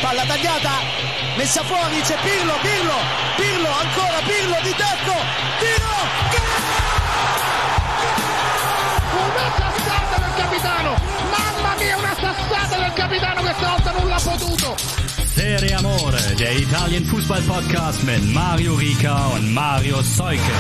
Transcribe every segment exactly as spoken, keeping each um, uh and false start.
palla tagliata, messa fuori, c'è Pirlo, Pirlo, Pirlo, ancora Pirlo di tacco, tiro, una sassata del capitano, mamma mia, una sassata del capitano, questa volta non l'ha potuto. Serie Amore, der Italien Fußball Podcast mit Mario Rica und Mario Seuke.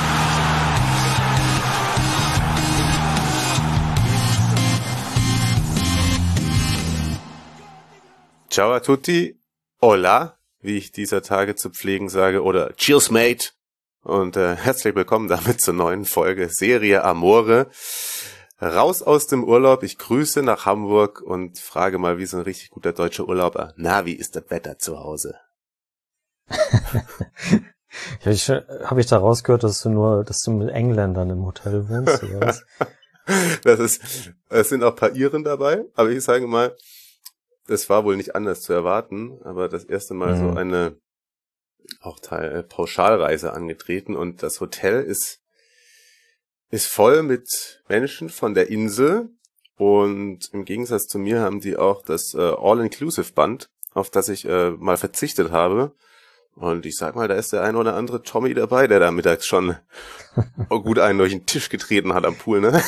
Ciao a tutti, hola, wie ich dieser Tage zu pflegen sage, oder Cheers, mate. Und äh, herzlich willkommen damit zur neuen Folge Serie Amore. Raus aus dem Urlaub, ich grüße nach Hamburg und frage mal, wie so ein richtig guter deutscher Urlauber. Na, wie ist das Wetter zu Hause? ich, Habe ich da rausgehört, dass du nur, dass du mit Engländern im Hotel wohnst, oder was? Das ist, es sind auch ein paar Iren dabei, aber ich sage mal, es war wohl nicht anders zu erwarten, aber das erste Mal mhm. so eine auch Teil, äh, Pauschalreise angetreten und das Hotel ist ist voll mit Menschen von der Insel und im Gegensatz zu mir haben die auch das äh, All-Inclusive-Band, auf das ich äh, mal verzichtet habe. Und ich sag mal, da ist der ein oder andere Tommy dabei, der da mittags schon gut einen durch den Tisch getreten hat am Pool, ne?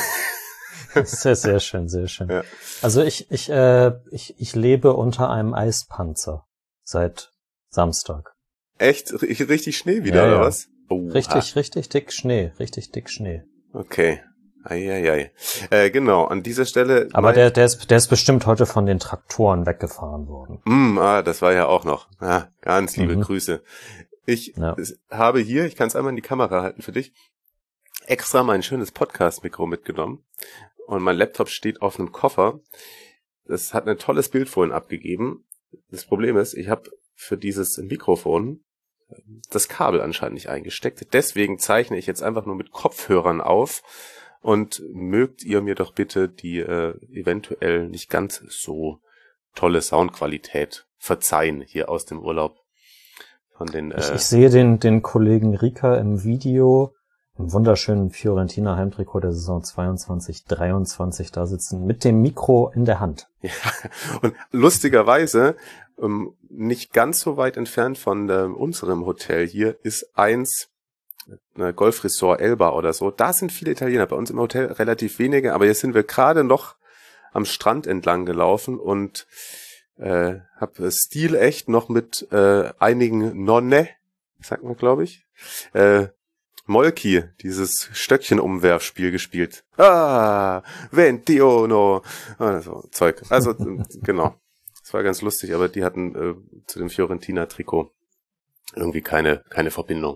Sehr, sehr schön, sehr schön. Ja. Also ich, ich, äh, ich, ich lebe unter einem Eispanzer seit Samstag. Echt? Richtig Schnee wieder, ja, oder ja. was? Oh, richtig, ah. richtig dick Schnee, richtig dick Schnee. Okay. Eieiei. Äh, genau, an dieser Stelle... Aber der, der ist, der ist bestimmt heute von den Traktoren weggefahren worden. Mm, ah, das war ja auch noch. Ah, ganz liebe mhm. Grüße. Ich ja. habe hier, ich kann es einmal in die Kamera halten für dich, extra mein schönes Podcast-Mikro mitgenommen. Und mein Laptop steht auf einem Koffer. Das hat ein tolles Bild vorhin abgegeben. Das Problem ist, ich habe für dieses Mikrofon das Kabel anscheinend nicht eingesteckt. Deswegen zeichne ich jetzt einfach nur mit Kopfhörern auf und mögt ihr mir doch bitte die äh, eventuell nicht ganz so tolle Soundqualität verzeihen hier aus dem Urlaub. Von den, äh ich, ich sehe den, den Kollegen Rica im Video im wunderschönen Fiorentina Heimtrikot der Saison zweiundzwanzig dreiundzwanzig da sitzen mit dem Mikro in der Hand. Ja, und lustigerweise ähm, nicht ganz so weit entfernt von äh, unserem Hotel hier ist eins, eine Golfresort Elba oder so. Da sind viele Italiener, bei uns im Hotel relativ wenige, aber jetzt sind wir gerade noch am Strand entlang gelaufen und äh, habe stilecht noch mit äh, einigen Nonne, sagt man glaube ich, äh, Molki, dieses Stöckchen-Umwerfspiel gespielt. Ah, ventuno. Also, Zeug. Also, genau. Das war ganz lustig, aber die hatten äh, zu dem Fiorentina-Trikot irgendwie keine keine Verbindung.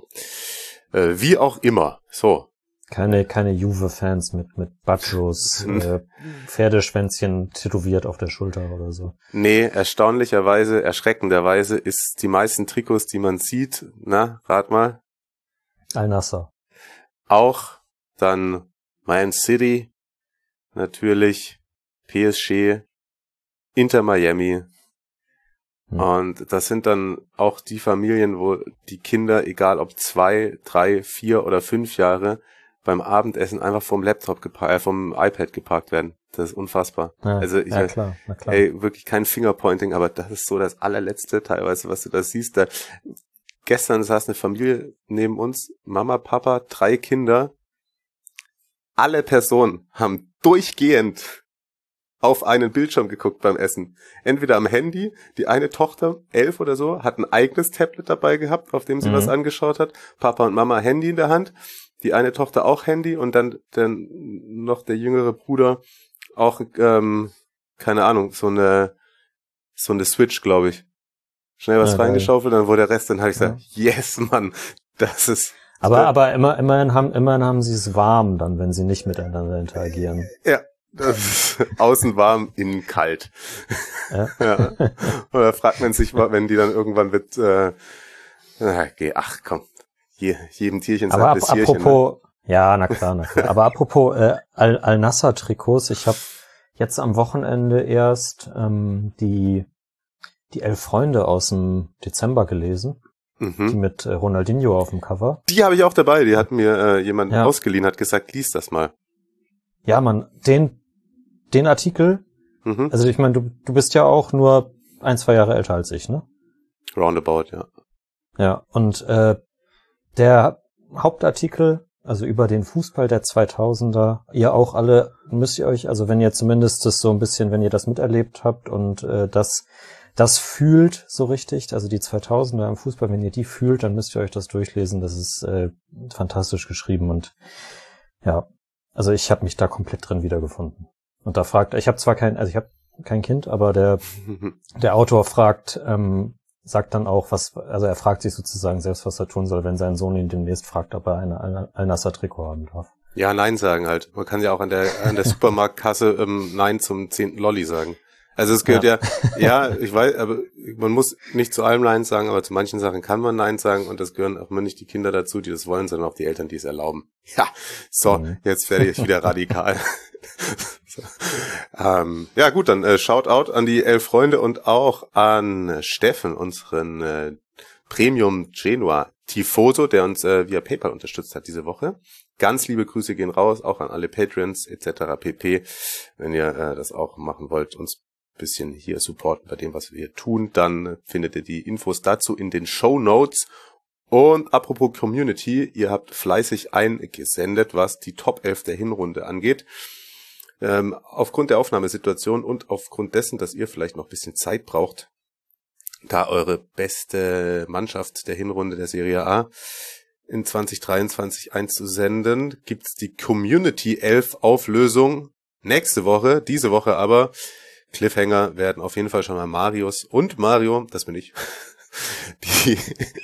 Äh, wie auch immer. So. Keine keine Juve-Fans mit mit Baccios äh, Pferdeschwänzchen tätowiert auf der Schulter oder so. Nee, erstaunlicherweise, erschreckenderweise ist die meisten Trikots, die man sieht, na, rat mal. Al-Nassr. Auch dann Man City, natürlich, P S G, Inter Miami. Hm. Und das sind dann auch die Familien, wo die Kinder, egal ob zwei, drei, vier oder fünf Jahre, beim Abendessen einfach vom Laptop geparkt, äh, vom iPad geparkt werden. Das ist unfassbar. Ja, also ich, ja, klar, na klar. Ey, wirklich kein Fingerpointing, aber das ist so das allerletzte teilweise, was du da siehst. Da gestern saß eine Familie neben uns, Mama, Papa, drei Kinder. Alle Personen haben durchgehend auf einen Bildschirm geguckt beim Essen. Entweder am Handy, die eine Tochter, elf oder so, hat ein eigenes Tablet dabei gehabt, auf dem sie mhm. was angeschaut hat. Papa und Mama Handy in der Hand, die eine Tochter auch Handy und dann, dann noch der jüngere Bruder auch, ähm, keine Ahnung, so eine, so eine Switch, glaube ich. Schnell was ja, reingeschaufelt, dann wurde der Rest, dann habe ich gesagt, ja. yes, Mann, das ist... Aber äh, aber immer immerhin haben immerhin haben sie es warm dann, wenn sie nicht miteinander interagieren. Ja, das ist außen warm, innen kalt. Ja. ja. Oder fragt man sich mal, wenn die dann irgendwann mit, äh, ach komm, je, jedem Tierchen sein Aber Pläsierchen. Apropos, ne? Ja, na klar, na klar. Aber apropos äh, Al- Al-Nassr-Trikots, ich habe jetzt am Wochenende erst ähm, die die elf Freunde aus dem Dezember gelesen, mhm. die mit äh, Ronaldinho auf dem Cover. Die habe ich auch dabei, die hat mir äh, jemand ja. ausgeliehen, hat gesagt, lies das mal. Ja, Mann, den den Artikel, mhm. also ich meine, du du bist ja auch nur ein, zwei Jahre älter als ich, ne? Roundabout, ja. Ja, und äh, der Hauptartikel, also über den Fußball der zweitausender, ihr auch alle, müsst ihr euch, also wenn ihr zumindest das so ein bisschen, wenn ihr das miterlebt habt und äh, das das fühlt so richtig, also die zweitausender im Fußball, wenn ihr die fühlt, dann müsst ihr euch das durchlesen, das ist äh, fantastisch geschrieben und ja, also ich habe mich da komplett drin wiedergefunden. Und da fragt, ich habe zwar kein, also ich habe kein Kind, aber der der Autor fragt, ähm, sagt dann auch, was, also er fragt sich sozusagen selbst, was er tun soll, wenn sein Sohn ihn demnächst fragt, ob er eine Al-Nassr-Trikot haben darf. Ja, Nein sagen halt. Man kann ja auch an der an der Supermarktkasse ähm, Nein zum zehnten Lolli sagen. Also es gehört ja. ja, ja, ich weiß, aber man muss nicht zu allem Nein sagen, aber zu manchen Sachen kann man Nein sagen und das gehören auch immer nicht die Kinder dazu, die das wollen, sondern auch die Eltern, die es erlauben. Ja, so, mhm. Jetzt werde ich wieder radikal. so. ähm, ja gut, dann äh, Shoutout an die elf Freunde und auch an Steffen, unseren äh, Premium Genua Tifoso, der uns äh, via PayPal unterstützt hat diese Woche. Ganz liebe Grüße gehen raus, auch an alle Patreons et cetera pp. Wenn ihr äh, das auch machen wollt, uns bisschen hier supporten bei dem, was wir hier tun, dann findet ihr die Infos dazu in den Shownotes. Und apropos Community, ihr habt fleißig eingesendet, was die Top elf der Hinrunde angeht. Ähm, aufgrund der Aufnahmesituation und aufgrund dessen, dass ihr vielleicht noch ein bisschen Zeit braucht, da eure beste Mannschaft der Hinrunde der Serie A in zwanzig dreiundzwanzig einzusenden, gibt's die Community elf Auflösung nächste Woche. Diese Woche aber Cliffhanger werden auf jeden Fall schon mal Marius und Mario, das bin ich, die,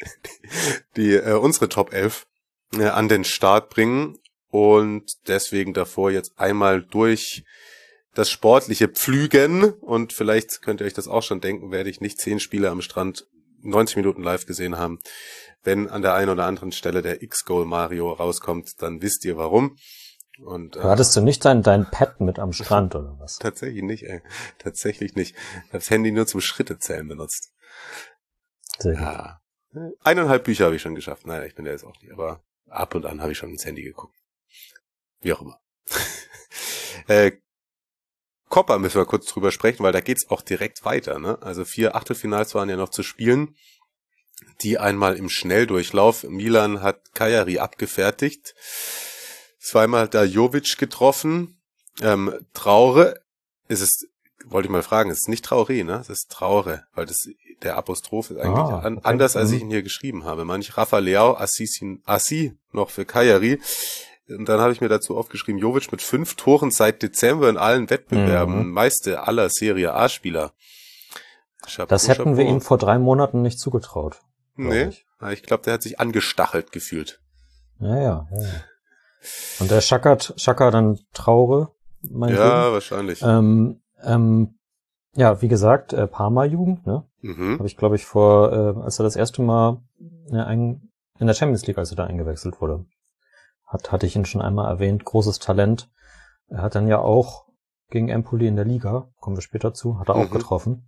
die, die äh, unsere Top elf äh, an den Start bringen und deswegen davor jetzt einmal durch das sportliche Pflügen und vielleicht könnt ihr euch das auch schon denken, werde ich nicht zehn Spiele am Strand neunzig Minuten live gesehen haben. Wenn an der einen oder anderen Stelle der X-Goal Mario rauskommt, dann wisst ihr warum. Und, äh, hattest du nicht dein, dein Pad mit am Strand oder was? Tatsächlich nicht, ey. Tatsächlich nicht. Ich habe das Handy nur zum Schrittezählen benutzt. Sehr gut. Ja. Eineinhalb Bücher habe ich schon geschafft. Naja, ich bin ja jetzt auch nicht, aber ab und an habe ich schon ins Handy geguckt. Wie auch immer. äh, Copa müssen wir kurz drüber sprechen, weil da geht's auch direkt weiter, ne? Also vier Achtelfinals waren ja noch zu spielen. Die einmal im Schnelldurchlauf. Milan hat Cagliari abgefertigt. Zweimal da Jovic getroffen. Ähm, Traore, ist es, wollte ich mal fragen, es ist nicht Traoré, ne? Es ist Traore, weil das, der Apostroph ist eigentlich ah, an, okay. anders, als ich ihn hier geschrieben habe. Manch Rafa Leao, Assi, Assi noch für Cagliari. Und dann habe ich mir dazu aufgeschrieben, Jovic mit fünf Toren seit Dezember in allen Wettbewerben, mhm. meiste aller Serie A-Spieler. Chapeau, das hätten Chapeau. wir ihm vor drei Monaten nicht zugetraut. Nee, ich, ich glaube, der hat sich angestachelt gefühlt. Ja, ja, ja. Und der schackert, schackert dann Traore, mein Ja, Leben. wahrscheinlich. Ähm, ähm, ja, wie gesagt, äh, Parma-Jugend, ne? Mhm. Habe ich, glaube ich, vor, äh, als er das erste Mal ja, ein, in der Champions League, als er da eingewechselt wurde, hat, hatte ich ihn schon einmal erwähnt, großes Talent. Er hat dann ja auch gegen Empoli in der Liga, kommen wir später zu, hat er Mhm. auch getroffen.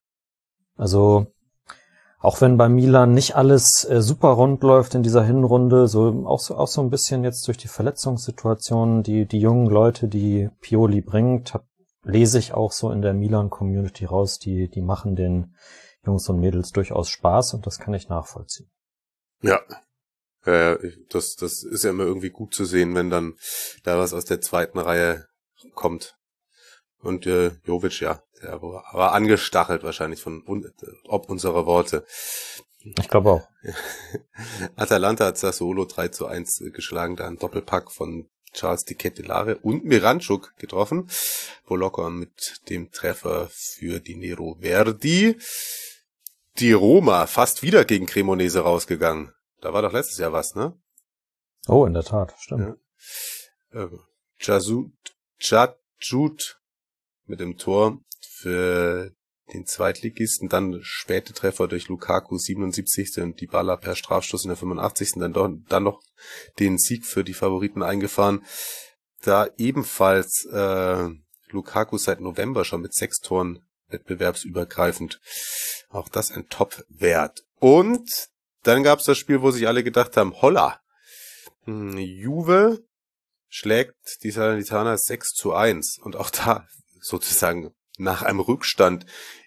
Also, auch wenn bei Milan nicht alles äh, super rund läuft in dieser Hinrunde, so auch so auch so ein bisschen jetzt durch die Verletzungssituation, die die jungen Leute, die Pioli bringt, hab, lese ich auch so in der Milan-Community raus, die die machen den Jungs und Mädels durchaus Spaß und das kann ich nachvollziehen. Ja, äh, das das ist ja immer irgendwie gut zu sehen, wenn dann da was aus der zweiten Reihe kommt. Und äh, Jovic, ja, der war, war angestachelt wahrscheinlich von un, ob unserer Worte. Ich glaube auch. Atalanta hat Sassuolo drei zu eins geschlagen, da ein Doppelpack von Charles Di Kettelare und Miranchuk getroffen. Bologna mit dem Treffer für die Nero Verdi. Die Roma fast wieder gegen Cremonese rausgegangen. Da war doch letztes Jahr was, ne? Oh, in der Tat, stimmt. Ja. Äh, Jasud, Jadjud mit dem Tor für den Zweitligisten, dann späte Treffer durch Lukaku, siebenundsiebzigste und Dybala per Strafstoß in der fünfundachtzigsten Dann, doch, dann noch den Sieg für die Favoriten eingefahren. Da ebenfalls äh, Lukaku seit November schon mit sechs Toren wettbewerbsübergreifend. Auch das ein Top-Wert. Und dann gab es das Spiel, wo sich alle gedacht haben, holla, hm, Juve schlägt die Salernitaner sechs zu eins und auch da sozusagen nach einem Rückstand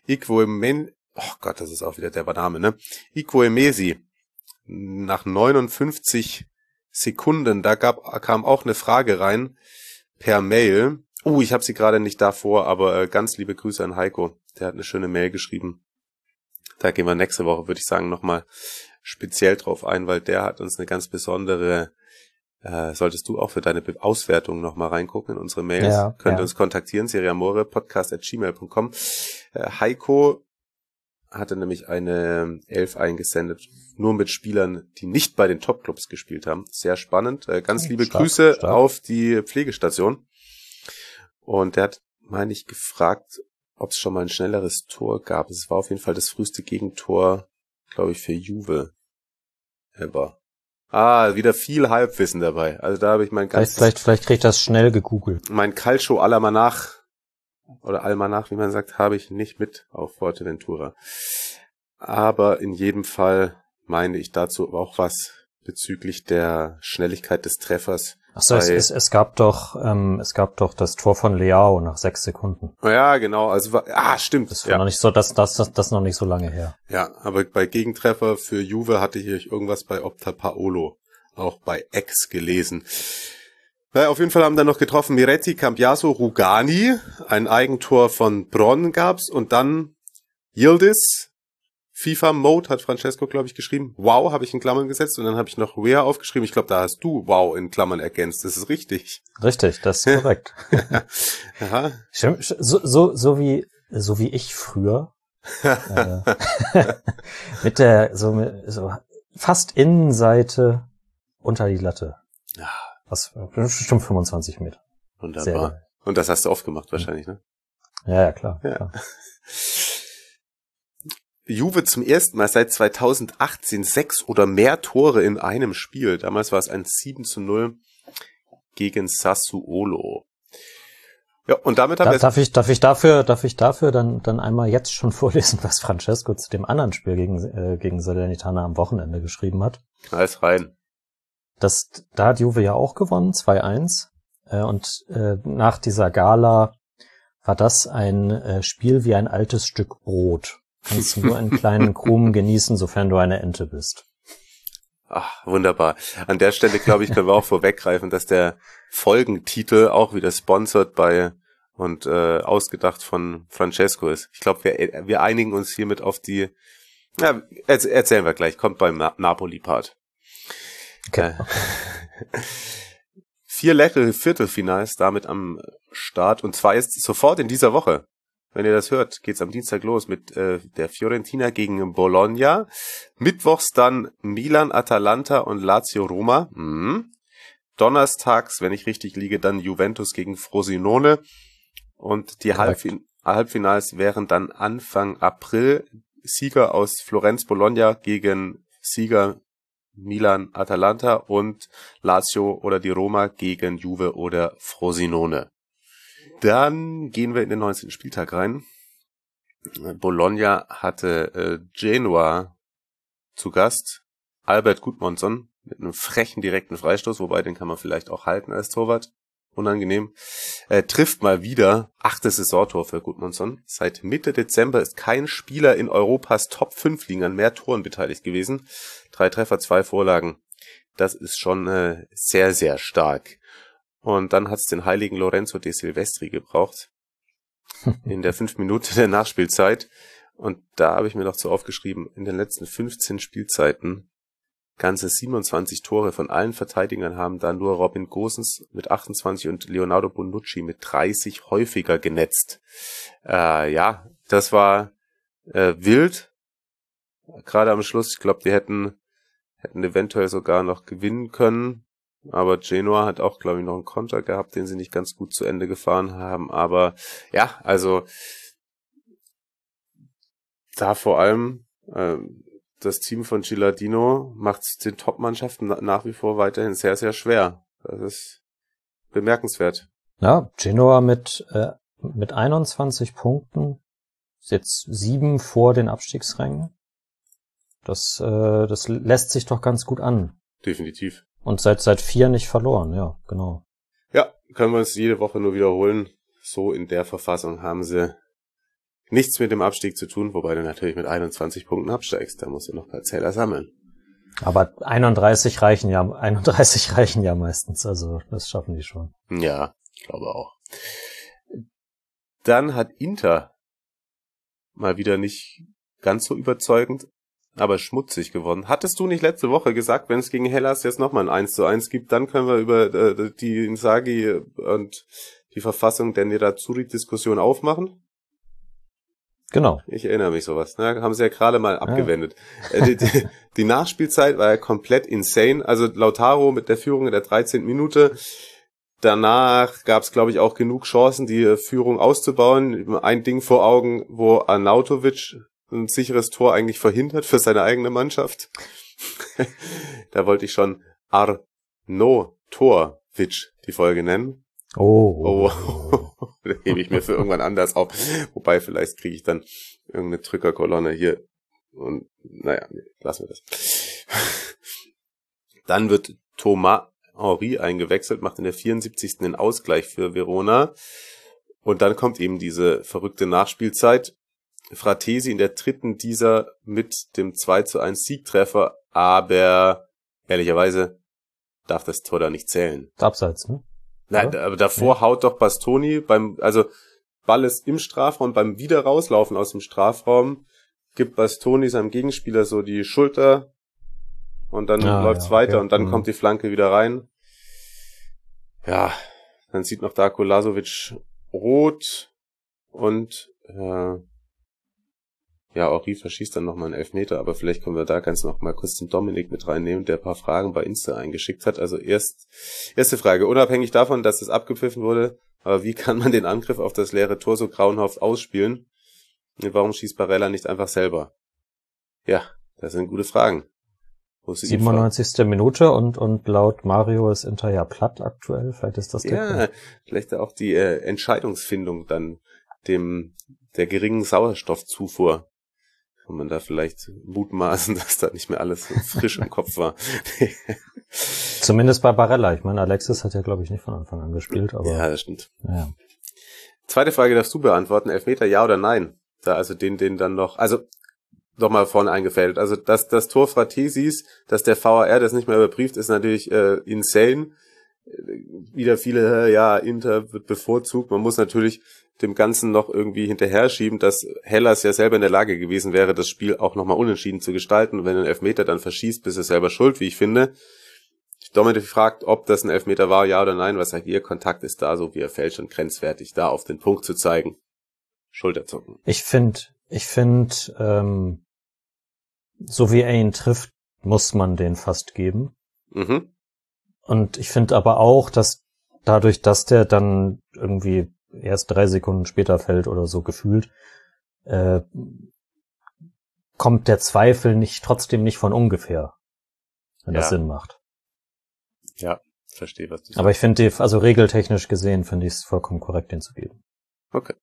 Iquemen, oh Gott, das ist auch wieder der Name, ne? Iquemesi. Nach neunundfünfzig Sekunden, da gab, kam auch eine Frage rein per Mail. Uh, ich habe sie gerade nicht davor, aber äh, ganz liebe Grüße an Heiko. Der hat eine schöne Mail geschrieben. Da gehen wir nächste Woche, würde ich sagen, nochmal speziell drauf ein, weil der hat uns eine ganz besondere, äh, solltest du auch für deine Be- Auswertung nochmal reingucken in unsere Mails. Ja, Könnt ihr ja. uns kontaktieren, seriamore, podcast at gmail punkt com. Äh, Heiko hatte nämlich eine Elf eingesendet, nur mit Spielern, die nicht bei den Top-Clubs gespielt haben. Sehr spannend. Äh, ganz liebe Stark, Grüße stark. auf die Pflegestation. Und der hat, meine ich, gefragt, ob es schon mal ein schnelleres Tor gab. Es war auf jeden Fall das früheste Gegentor, glaube ich, für Juve ever. Ah, wieder viel Halbwissen dabei. Also da habe ich mein Vielleicht, ganzes, vielleicht, vielleicht krieg ich das schnell gegoogelt. mein Calcio Almanach oder Almanach, wie man sagt, habe ich nicht mit auf Fuerteventura. Aber in jedem Fall meine ich dazu auch was bezüglich der Schnelligkeit des Treffers. Achso, es, Bei- es, es gab doch, ähm, es gab doch das Tor von Leao nach sechs Sekunden. Ja, genau, also war, ah, stimmt. Das war ja. noch nicht so, das, das, das, das noch nicht so lange her. Ja, aber bei Gegentreffer für Juve hatte ich irgendwas bei Opta Paolo, auch bei Ex gelesen. Naja, auf jeden Fall haben dann noch getroffen Miretti, Cambiaso, Rugani, ein Eigentor von Bronn gab's und dann Yildiz, FIFA-Mode hat Francesco, glaube ich, geschrieben. Wow, habe ich in Klammern gesetzt und dann habe ich noch Wea aufgeschrieben. Ich glaube, da hast du Wow in Klammern ergänzt. Das ist richtig. Richtig, das ist korrekt. Aha. Stimmt, so, so, so wie, so wie ich früher, äh, mit der, so, mit- so, fast Innenseite unter die Latte. Ja, Was, bestimmt fünfundzwanzig Meter. Sehr wunderbar. geil. Und das hast du oft gemacht wahrscheinlich, ne? Ja, ja, klar. Ja. klar. Juve zum ersten Mal seit zweitausendachtzehn sechs oder mehr Tore in einem Spiel. Damals war es ein sieben zu null gegen Sassuolo. Ja, und damit haben Da, wir... darf ich, darf ich dafür, darf ich dafür dann, dann einmal jetzt schon vorlesen, was Francesco zu dem anderen Spiel gegen, äh, gegen Salernitana am Wochenende geschrieben hat? Knall's rein. Das, da hat Juve ja auch gewonnen, zwei eins. Äh, und äh, nach dieser Gala war das ein äh, Spiel wie ein altes Stück Brot. Kannst nur einen kleinen Krumen genießen, sofern du eine Ente bist. Ach, wunderbar. An der Stelle, glaube ich, können wir auch vorweggreifen, dass der Folgentitel auch wieder sponsored bei und äh, ausgedacht von Francesco ist. Ich glaube, wir, wir einigen uns hiermit auf die... Ja, erz- erzählen wir gleich. Kommt beim Na- Napoli-Part. Okay. Äh, vier leckere Viertelfinals damit am Start. Und zwar ist sofort in dieser Woche. Wenn ihr das hört, geht's am Dienstag los mit äh, der Fiorentina gegen Bologna. Mittwochs dann Milan, Atalanta und Lazio Roma. Mhm. Donnerstags, wenn ich richtig liege, dann Juventus gegen Frosinone. Und die Halbfin- Halbfinals wären dann Anfang April. Sieger aus Florenz, Bologna gegen Sieger Milan, Atalanta und Lazio oder die Roma gegen Juve oder Frosinone. Dann gehen wir in den neunzehnten Spieltag rein. Bologna hatte äh, Genoa zu Gast. Albert Gudmundsson mit einem frechen direkten Freistoß, wobei den kann man vielleicht auch halten als Torwart. Unangenehm. Äh, trifft mal wieder achtes Saisontor für Gudmundsson. Seit Mitte Dezember ist kein Spieler in Europas Top fünf Ligen an mehr Toren beteiligt gewesen. Drei Treffer, zwei Vorlagen. Das ist schon äh, sehr, sehr stark. Und dann hat es den heiligen Lorenzo de Silvestri gebraucht. In der fünf Minute der Nachspielzeit. Und da habe ich mir noch so aufgeschrieben, in den letzten fünfzehn Spielzeiten ganze siebenundzwanzig Tore von allen Verteidigern haben da nur Robin Gosens mit achtundzwanzig und Leonardo Bonucci mit dreißig häufiger genetzt. Äh, ja, das war äh, wild. Gerade am Schluss, ich glaube, die hätten, hätten eventuell sogar noch gewinnen können. Aber Genoa hat auch, glaube ich, noch einen Konter gehabt, den sie nicht ganz gut zu Ende gefahren haben. Aber ja, also da vor allem äh, das Team von Gilardino macht es den Top-Mannschaften nach wie vor weiterhin sehr, sehr schwer. Das ist bemerkenswert. Ja, Genoa mit, äh, mit einundzwanzig Punkten, ist jetzt sieben vor den Abstiegsrängen. Das, äh, das lässt sich doch ganz gut an. Definitiv. Und seit, seit vier nicht verloren, ja, genau. Ja, können wir uns jede Woche nur wiederholen. So in der Verfassung haben sie nichts mit dem Abstieg zu tun, wobei du natürlich mit einundzwanzig Punkten absteigst. Da musst du noch ein paar Zähler sammeln. Aber einunddreißig reichen ja, einunddreißig reichen ja meistens, also das schaffen die schon. Ja, ich glaube auch. Dann hat Inter mal wieder nicht ganz so überzeugend, aber schmutzig gewonnen. Hattest du nicht letzte Woche gesagt, wenn es gegen Hellas jetzt nochmal ein eins zu eins gibt, dann können wir über äh, die Inzaghi und die Verfassung der Nerazzurri-Diskussion aufmachen? Genau. Ich erinnere mich sowas. Ne? Haben sie ja gerade mal abgewendet. Ja. Die, die, die Nachspielzeit war ja komplett insane. Also Lautaro mit der Führung in der dreizehnten Minute. Danach gab es, glaube ich, auch genug Chancen, die Führung auszubauen. Ein Ding vor Augen, wo Arnautovic ein sicheres Tor eigentlich verhindert für seine eigene Mannschaft. Da wollte ich schon Arnautovic die Folge nennen. Oh. Oh. Da hebe ich mir für irgendwann anders auf. Wobei, vielleicht kriege ich dann irgendeine Drückerkolonne hier. Und naja, nee, lassen wir das. Dann wird Thomas Henry eingewechselt, macht in der vierundsiebzigsten den Ausgleich für Verona. Und dann kommt eben diese verrückte Nachspielzeit. Fratesi in der dritten dieser mit dem zwei zu eins Siegtreffer. Aber ehrlicherweise darf das Tor da nicht zählen. Abseits, ne? Nein, aber davor ja. Haut doch Bastoni beim, also Ball ist im Strafraum, beim Wiederrauslaufen aus dem Strafraum gibt Bastoni seinem Gegenspieler so die Schulter und dann ah, läuft's ja, weiter okay. Und dann mhm. kommt die Flanke wieder rein. Ja, dann sieht noch Darko Lazovic rot und äh, ja, Henry verschießt dann nochmal einen Elfmeter, aber vielleicht können wir da ganz noch mal kurz den Dominik mit reinnehmen, der ein paar Fragen bei Insta eingeschickt hat. Also erst erste Frage, unabhängig davon, dass es abgepfiffen wurde, aber wie kann man den Angriff auf das leere Tor so grauenhaft ausspielen? Warum schießt Barella nicht einfach selber? Ja, das sind gute Fragen. siebenundneunzigste Minute und und laut Mario ist Inter ja platt aktuell, vielleicht ist das der Ja, Punkt. Vielleicht auch die äh, Entscheidungsfindung dann dem der geringen Sauerstoffzufuhr. Kann man da vielleicht mutmaßen, dass da nicht mehr alles so frisch im Kopf war. Zumindest bei Barella. Ich meine, Alexis hat ja, glaube ich, nicht von Anfang an gespielt. Aber ja, das stimmt. Ja. Zweite Frage darfst du beantworten. Elfmeter, ja oder nein? Da also den, den dann noch, also noch mal vorne eingefädelt. Also dass das Tor Fratesis, dass der V A R das nicht mehr überprüft, ist natürlich äh, insane. Wieder viele, ja, Inter wird bevorzugt. Man muss natürlich dem Ganzen noch irgendwie hinterher schieben, dass Hellas ja selber in der Lage gewesen wäre, das Spiel auch nochmal unentschieden zu gestalten. Und wenn ein Elfmeter dann verschießt, bist du selber schuld, wie ich finde. Dominik fragt, ob das ein Elfmeter war, ja oder nein. Was sagt ihr? Kontakt ist da, so wie er fällt, schon grenzwertig, da auf den Punkt zu zeigen. Schulterzucken. Ich finde, ich finde, ähm, so wie er ihn trifft, muss man den fast geben. Mhm. Und ich finde aber auch, dass dadurch, dass der dann irgendwie erst drei Sekunden später fällt oder so gefühlt, äh, kommt der Zweifel nicht trotzdem nicht von ungefähr, wenn ja. das Sinn macht. Ja, verstehe, was du sagst. Aber ich finde, also regeltechnisch gesehen, finde ich es vollkommen korrekt, den zu geben. Okay.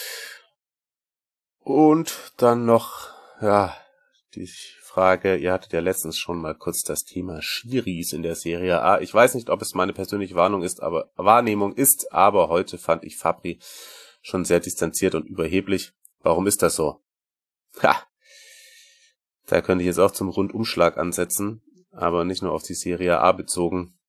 Und dann noch, ja, die Frage, ihr hattet ja letztens schon mal kurz das Thema Schiris in der Serie A. Ich weiß nicht, ob es meine persönliche Warnung ist, aber Wahrnehmung ist, aber heute fand ich Fabri schon sehr distanziert und überheblich. Warum ist das so? Ha! Da könnte ich jetzt auch zum Rundumschlag ansetzen, aber nicht nur auf die Serie A bezogen.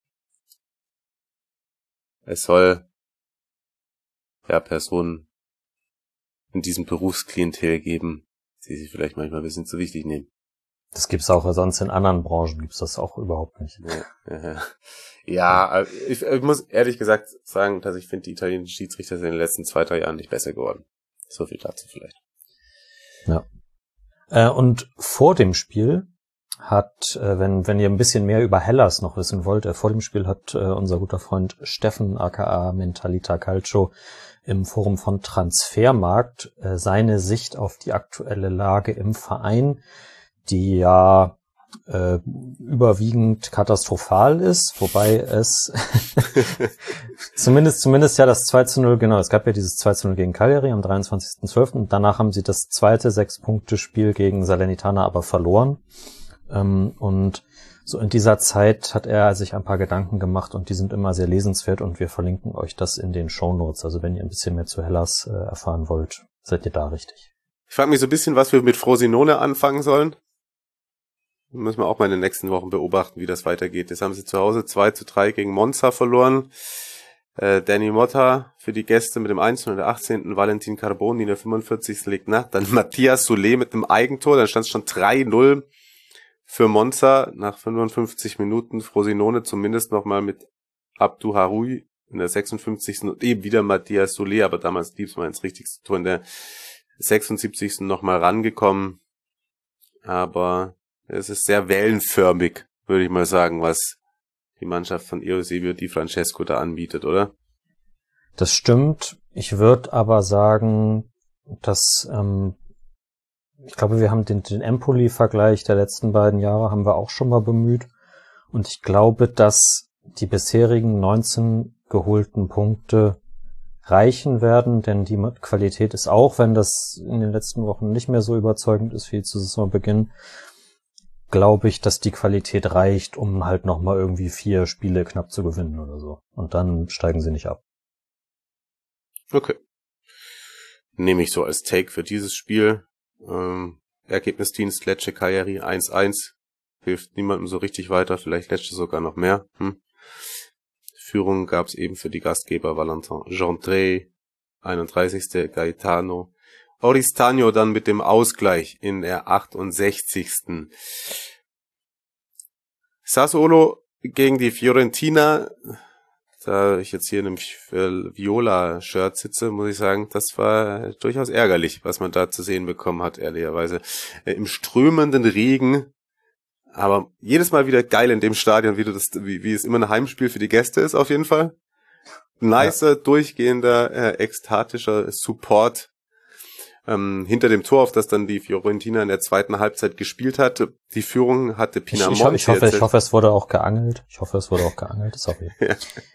Es soll ja Personen in diesem Berufsklientel geben, die sich vielleicht manchmal ein bisschen zu wichtig nehmen. Das gibt's auch, sonst in anderen Branchen gibt's das auch überhaupt nicht. Ja, ja ich, ich muss ehrlich gesagt sagen, dass ich finde, die italienischen Schiedsrichter sind in den letzten zwei, drei Jahren nicht besser geworden. So viel dazu vielleicht. Ja. Äh, und vor dem Spiel hat, äh, wenn wenn ihr ein bisschen mehr über Hellas noch wissen wollt, äh, vor dem Spiel hat äh, unser guter Freund Steffen aka Mentalita Calcio im Forum von Transfermarkt äh, seine Sicht auf die aktuelle Lage im Verein, die ja äh, überwiegend katastrophal ist, wobei es zumindest zumindest ja das zwei zu null, genau, es gab ja dieses zwei zu null gegen Cagliari am dreiundzwanzigsten zwölften Danach haben sie das zweite Sechs-Punkte-Spiel gegen Salernitana aber verloren. Ähm, und so in dieser Zeit hat er sich ein paar Gedanken gemacht und die sind immer sehr lesenswert und wir verlinken euch das in den Shownotes. Also wenn ihr ein bisschen mehr zu Hellas äh, erfahren wollt, seid ihr da richtig. Ich frage mich so ein bisschen, was wir mit Frosinone anfangen sollen. Müssen wir auch mal in den nächsten Wochen beobachten, wie das weitergeht. Jetzt haben sie zu Hause zwei zu drei gegen Monza verloren. Äh, Danny Motta für die Gäste mit dem eins in der achtzehnten Valentin Carboni in der fünfundvierzigsten legt nach. Dann Matthias Soulé mit einem Eigentor. Dann stand es schon drei null für Monza nach fünfundfünfzig Minuten. Frosinone zumindest nochmal mit Abdou Haroui in der sechsundfünfzigsten und eben wieder Matthias Soulé, aber damals lief es mal ins richtigste Tor in der sechsundsiebzigsten nochmal rangekommen. Aber es ist sehr wellenförmig, würde ich mal sagen, was die Mannschaft von Eusebio Di Francesco da anbietet, oder? Das stimmt. Ich würde aber sagen, dass ähm, ich glaube, wir haben den, den Empoli-Vergleich der letzten beiden Jahre haben wir auch schon mal bemüht. Und ich glaube, dass die bisherigen neunzehn geholten Punkte reichen werden, denn die Qualität ist auch, wenn das in den letzten Wochen nicht mehr so überzeugend ist wie zu Saisonbeginn, glaube ich, dass die Qualität reicht, um halt nochmal irgendwie vier Spiele knapp zu gewinnen oder so. Und dann steigen sie nicht ab. Okay. Nehme ich so als Take für dieses Spiel. Ähm, Ergebnisdienst Lecce Cagliari eins eins. Hilft niemandem so richtig weiter, vielleicht Lecce sogar noch mehr. Hm. Führung gab es eben für die Gastgeber Valentin Gendré, einunddreißigsten Gaetano. Oristano dann mit dem Ausgleich in der achtundsechzigsten Sassuolo gegen die Fiorentina. Da ich jetzt hier in einem Viola-Shirt sitze, muss ich sagen, das war durchaus ärgerlich, was man da zu sehen bekommen hat, ehrlicherweise. Im strömenden Regen, aber jedes Mal wieder geil in dem Stadion, wie, du das, wie, wie es immer ein Heimspiel für die Gäste ist, auf jeden Fall. Nicer, ja. durchgehender, äh, ekstatischer Support ähm, hinter dem Tor, auf das dann die Fiorentina in der zweiten Halbzeit gespielt hatte. Die Führung hatte Pinamonti. Ich, ich, hoffe, ich hoffe, es wurde auch geangelt. Ich hoffe, es wurde auch geangelt. Sorry. Ja.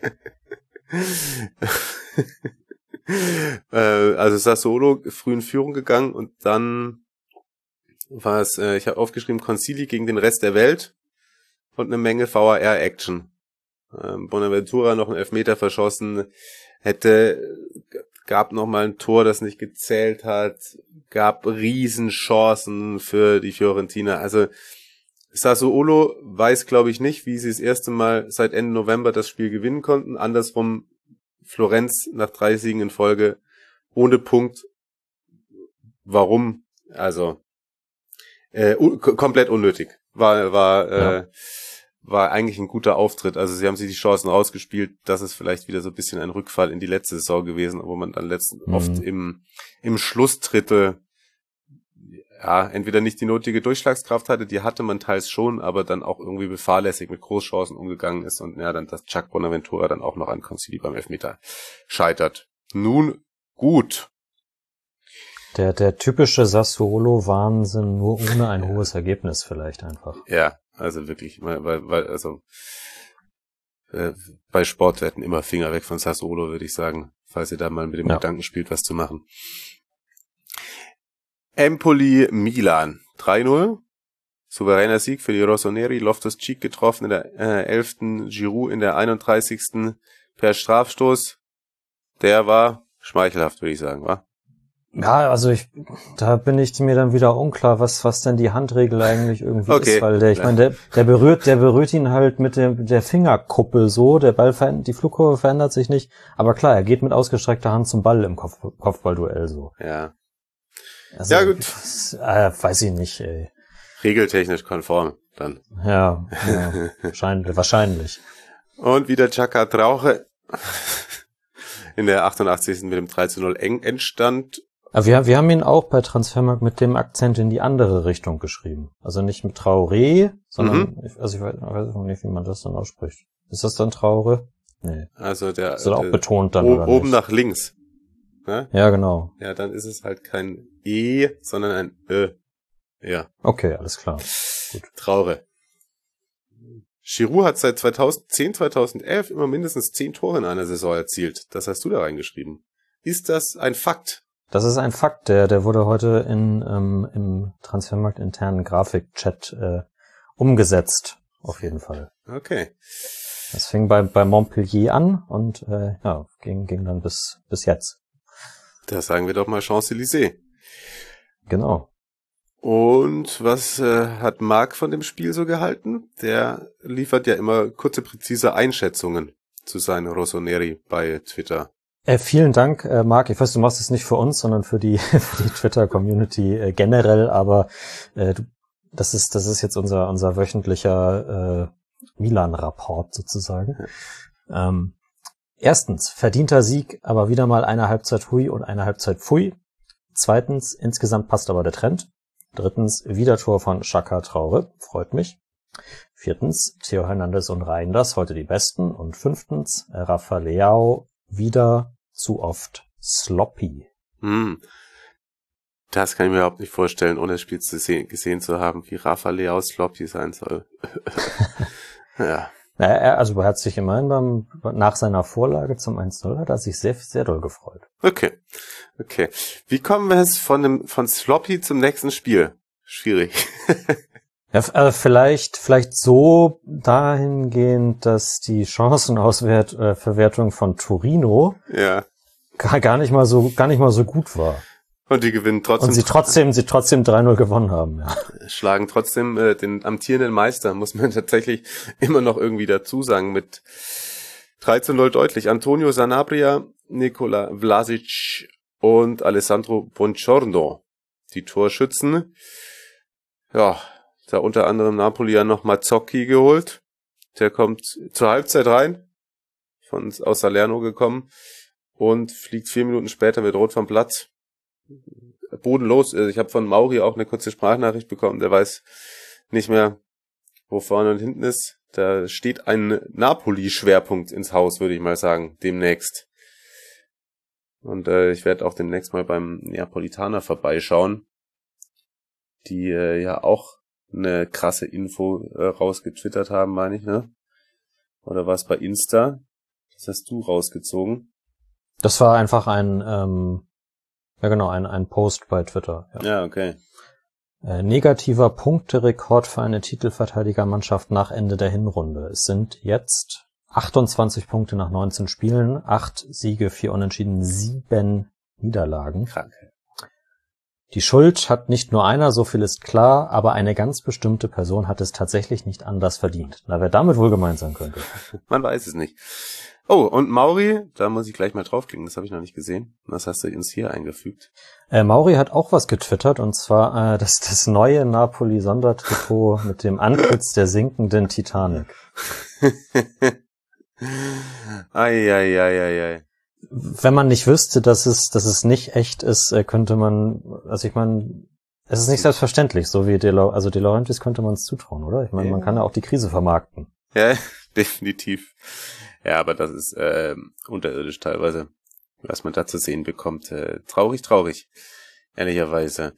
äh, also Sassuolo früh in Führung gegangen und dann war es, äh, ich habe aufgeschrieben, Concili gegen den Rest der Welt und eine Menge V A R-Action. Ähm, Bonaventura noch einen Elfmeter verschossen, hätte, gab noch mal ein Tor, das nicht gezählt hat, gab Riesenchancen für die Fiorentina. Also Sassuolo weiß, glaube ich, nicht, wie sie das erste Mal seit Ende November das Spiel gewinnen konnten. Andersrum Florenz nach drei Siegen in Folge ohne Punkt. Warum? Also äh, un- komplett unnötig. War war ja. äh, war eigentlich ein guter Auftritt. Also sie haben sich die Chancen rausgespielt. Das ist vielleicht wieder so ein bisschen ein Rückfall in die letzte Saison gewesen, wo man dann letzten mhm. oft im im Schlussdrittel ja entweder nicht die nötige Durchschlagskraft hatte, die hatte man teils schon, aber dann auch irgendwie befahrlässig mit Großchancen umgegangen ist und ja dann das Chuck Bonaventura dann auch noch an Concili beim Elfmeter scheitert. Nun gut. Der der typische Sassuolo-Wahnsinn, nur ohne ein hohes Ergebnis vielleicht einfach. Ja, also wirklich, weil, weil also äh, bei Sportwetten immer Finger weg von Sassuolo, würde ich sagen, falls ihr da mal mit dem ja. Gedanken spielt, was zu machen. Empoli Milan drei null. Souveräner Sieg für die Rossoneri. Loftus-Cheek getroffen in der äh, elften Giroud in der einunddreißigsten per Strafstoß. Der war schmeichelhaft, würde ich sagen, wa? Ja, also ich, da bin ich mir dann wieder unklar, was was denn die Handregel eigentlich irgendwie okay. ist, weil der, ich meine, der der berührt, der berührt ihn halt mit der der Fingerkuppe so, der Ball verändert, die Flugkurve verändert sich nicht, aber klar, er geht mit ausgestreckter Hand zum Ball im Kopf, Kopfballduell so. Ja. Also, ja gut. Das, äh, weiß ich nicht, ey. Regeltechnisch konform dann. Ja, ja wahrscheinlich, wahrscheinlich. Und wieder Chaka Trauche in der achtundachtzigsten mit dem drei zu null eng Endstand. Aber wir, wir haben ihn auch bei Transfermarkt mit dem Akzent in die andere Richtung geschrieben. Also nicht mit Traoré, sondern, mhm. also ich weiß, ich weiß nicht, wie man das dann ausspricht. Ist das dann Traore? Nee. Also der, ist das auch der, betont dann, o- oder oben nicht? nach links. Ne? Ja, genau. Ja, dann ist es halt kein E, sondern ein Ö. Ja. Okay, alles klar. Gut. Traure. Giroud hat seit zweitausendzehn, zweitausendelf immer mindestens zehn Tore in einer Saison erzielt. Das hast du da reingeschrieben. Ist das ein Fakt? Das ist ein Fakt, der, der wurde heute in, ähm, im Transfermarkt internen Grafik-Chat äh, umgesetzt. Auf jeden Fall. Okay. Das fing bei, bei Montpellier an und äh, ja, ging, ging dann bis, bis jetzt. Da sagen wir doch mal Champs-Élysées. Genau. Und was äh, hat Marc von dem Spiel so gehalten? Der liefert ja immer kurze, präzise Einschätzungen zu seinen Rossoneri bei Twitter. Äh, vielen Dank, äh, Marc. Ich weiß, du machst es nicht für uns, sondern für die, für die Twitter-Community äh, generell, aber äh, du, das ist das ist jetzt unser unser wöchentlicher äh, Milan-Rapport sozusagen. Ja. Ähm, erstens, verdienter Sieg, aber wieder mal eine Halbzeit hui und eine Halbzeit pfui. Zweitens, insgesamt passt aber der Trend. Drittens, wieder Tor von Xhaka Traore, freut mich. Viertens, Theo Hernandez und Reinders, heute die Besten. Und fünftens, Rafa Leao, wieder zu oft sloppy. Hm. Das kann ich mir überhaupt nicht vorstellen, ohne das Spiel zu sehen, gesehen zu haben, wie Rafa Leao sloppy sein soll. Ja. Naja, er, also er hat sich immerhin beim, nach seiner Vorlage zum eins null hat er sich sehr, sehr doll gefreut. Okay. Okay. Wie kommen wir jetzt von dem, von sloppy zum nächsten Spiel? Schwierig. Ja, äh, vielleicht, vielleicht so dahingehend, dass die Chancenauswertung von Torino ja. gar, gar nicht mal so, gar nicht mal so gut war. Und die gewinnen trotzdem. Und sie trotzdem, sie trotzdem drei null gewonnen haben, ja. Schlagen trotzdem äh, den amtierenden Meister, muss man tatsächlich immer noch irgendwie dazu sagen, mit drei zu null deutlich. Antonio Sanabria, Nikola Vlasic und Alessandro Bongiorno, die Torschützen. Ja, da unter anderem Napoli ja noch Mazzocchi geholt. Der kommt zur Halbzeit rein, von aus Salerno gekommen und fliegt vier Minuten später mit Rot vom Platz. Bodenlos. Ich habe von Mauri auch eine kurze Sprachnachricht bekommen. Der weiß nicht mehr, wo vorne und hinten ist. Da steht ein Napoli-Schwerpunkt ins Haus, würde ich mal sagen, demnächst. Und äh, ich werde auch demnächst mal beim Neapolitaner vorbeischauen, die äh, ja auch eine krasse Info äh, rausgetwittert haben, meine ich, ne? Oder war es bei Insta? Das hast du rausgezogen. Das war einfach ein, ähm, ja genau, ein, ein Post bei Twitter. Ja, ja okay. Äh, negativer Punkterekord für eine Titelverteidigermannschaft nach Ende der Hinrunde. Es sind jetzt achtundzwanzig Punkte nach neunzehn Spielen, acht Siege, vier Unentschieden, sieben Niederlagen. Krank. Die Schuld hat nicht nur einer, so viel ist klar, aber eine ganz bestimmte Person hat es tatsächlich nicht anders verdient. Na, wer damit wohl gemeint sein könnte. Man weiß es nicht. Oh, und Mauri, da muss ich gleich mal draufklicken, das habe ich noch nicht gesehen. Was hast du uns hier eingefügt? Äh, Mauri hat auch was getwittert, und zwar äh, das, das neue Napoli-Sondertrikot mit dem Antlitz der sinkenden Titanic. Ei, ei, ei, ei, ei. Wenn man nicht wüsste, dass es, dass es nicht echt ist, könnte man, also ich meine, es ist nicht selbstverständlich, so wie De La, also De Laurentiis könnte man es zutrauen, oder? Ich meine, ja. Man kann ja auch die Krise vermarkten. Ja, definitiv. Ja, aber das ist äh, unterirdisch teilweise, was man da zu sehen bekommt. Äh, traurig, traurig, ehrlicherweise.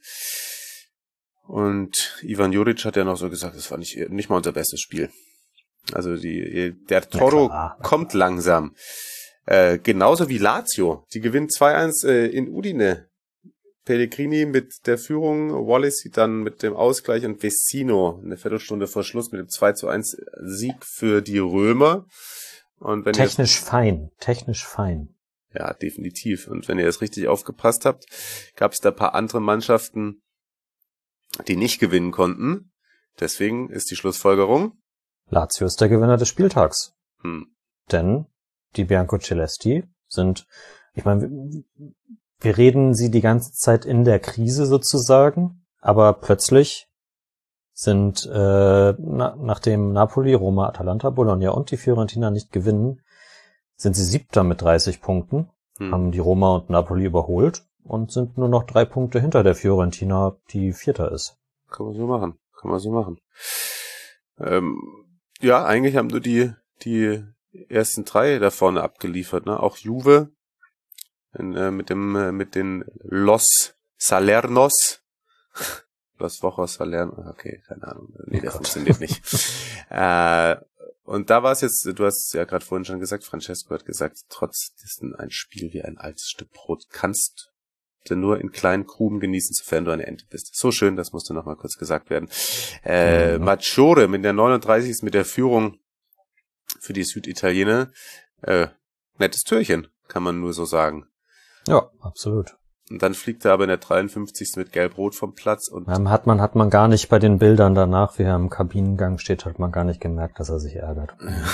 Und Ivan Juric hat ja noch so gesagt, das war nicht, nicht mal unser bestes Spiel. Also die, der Toro ja, kommt langsam. Äh, genauso wie Lazio. Die gewinnt zwei eins äh, in Udine. Pellegrini mit der Führung, Wallace dann mit dem Ausgleich und Vecino eine Viertelstunde vor Schluss mit dem zwei zu eins Sieg für die Römer. Und wenn technisch ihr, fein, technisch fein. Ja, definitiv. Und wenn ihr jetzt richtig aufgepasst habt, gab es da ein paar andere Mannschaften, die nicht gewinnen konnten. Deswegen ist die Schlussfolgerung: Lazio ist der Gewinner des Spieltags. Hm. Denn die Biancocelesti sind, ich meine, wir reden sie die ganze Zeit in der Krise sozusagen, aber plötzlich sind, äh, na, nachdem Napoli, Roma, Atalanta, Bologna und die Fiorentina nicht gewinnen, sind sie Siebter mit dreißig Punkten, hm. haben die Roma und Napoli überholt und sind nur noch drei Punkte hinter der Fiorentina, die Vierter ist. Kann man so machen, kann man so machen. Ähm, ja, eigentlich haben nur die, die ersten drei da vorne abgeliefert, ne? Auch Juve in, äh, mit dem äh, mit den Los Salernos. Los Wochos Salerno, okay, keine Ahnung. Nee, der oh funktioniert nicht. äh, und da war es jetzt, du hast es ja gerade vorhin schon gesagt, Francesco hat gesagt, trotz dessen ein Spiel wie ein altes Stück Brot kannst du nur in kleinen Krumen genießen, sofern du eine Ente bist. So schön, das musste noch mal kurz gesagt werden. Äh, mhm. Maggiore mit der neununddreißigsten mit der Führung für die Süditaliener, äh, nettes Türchen, kann man nur so sagen. Ja, absolut. Und dann fliegt er aber in der dreiundfünfzigsten mit Gelb-Rot vom Platz. Und ähm, hat man hat man gar nicht bei den Bildern danach, wie er im Kabinengang steht, hat man gar nicht gemerkt, dass er sich ärgert.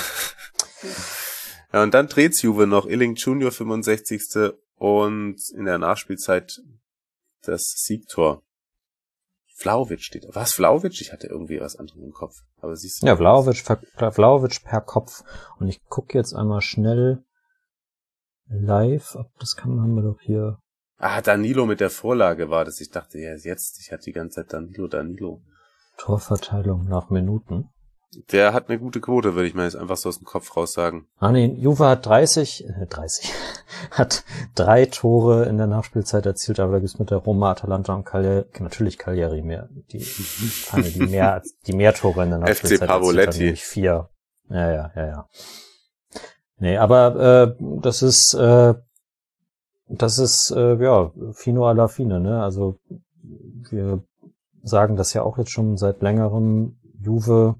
Ja, und dann dreht's Juve noch. Illing Junior fünfundsechzigste und in der Nachspielzeit das Siegtor. Vlahovic steht. Was, Vlahovic? Ich hatte irgendwie was anderes im Kopf. Aber siehst du. Ja, Vlahovic, Vlahovic per Kopf. Und ich gucke jetzt einmal schnell live, ob das kann, haben wir doch hier. Ah, Danilo mit der Vorlage war das. Ich dachte, ja, jetzt, ich hatte die ganze Zeit Danilo, Danilo. Torverteilung nach Minuten. Der hat eine gute Quote, würde ich mal jetzt einfach so aus dem Kopf raus sagen. Ah nee, Juve hat dreißig, äh, dreißig, hat drei Tore in der Nachspielzeit erzielt, aber da gibt's mit der Roma, Atalanta und Cagliari, natürlich Cagliari mehr, die, die mehr, die mehr Tore in der Nachspielzeit F C Pavoletti. erzielt, nämlich vier. Ja, ja, ja, ja. Nee, aber, äh, das ist, äh, das ist, äh, ja, fino alla fine, ne, also, wir sagen das ja auch jetzt schon seit längerem, Juve,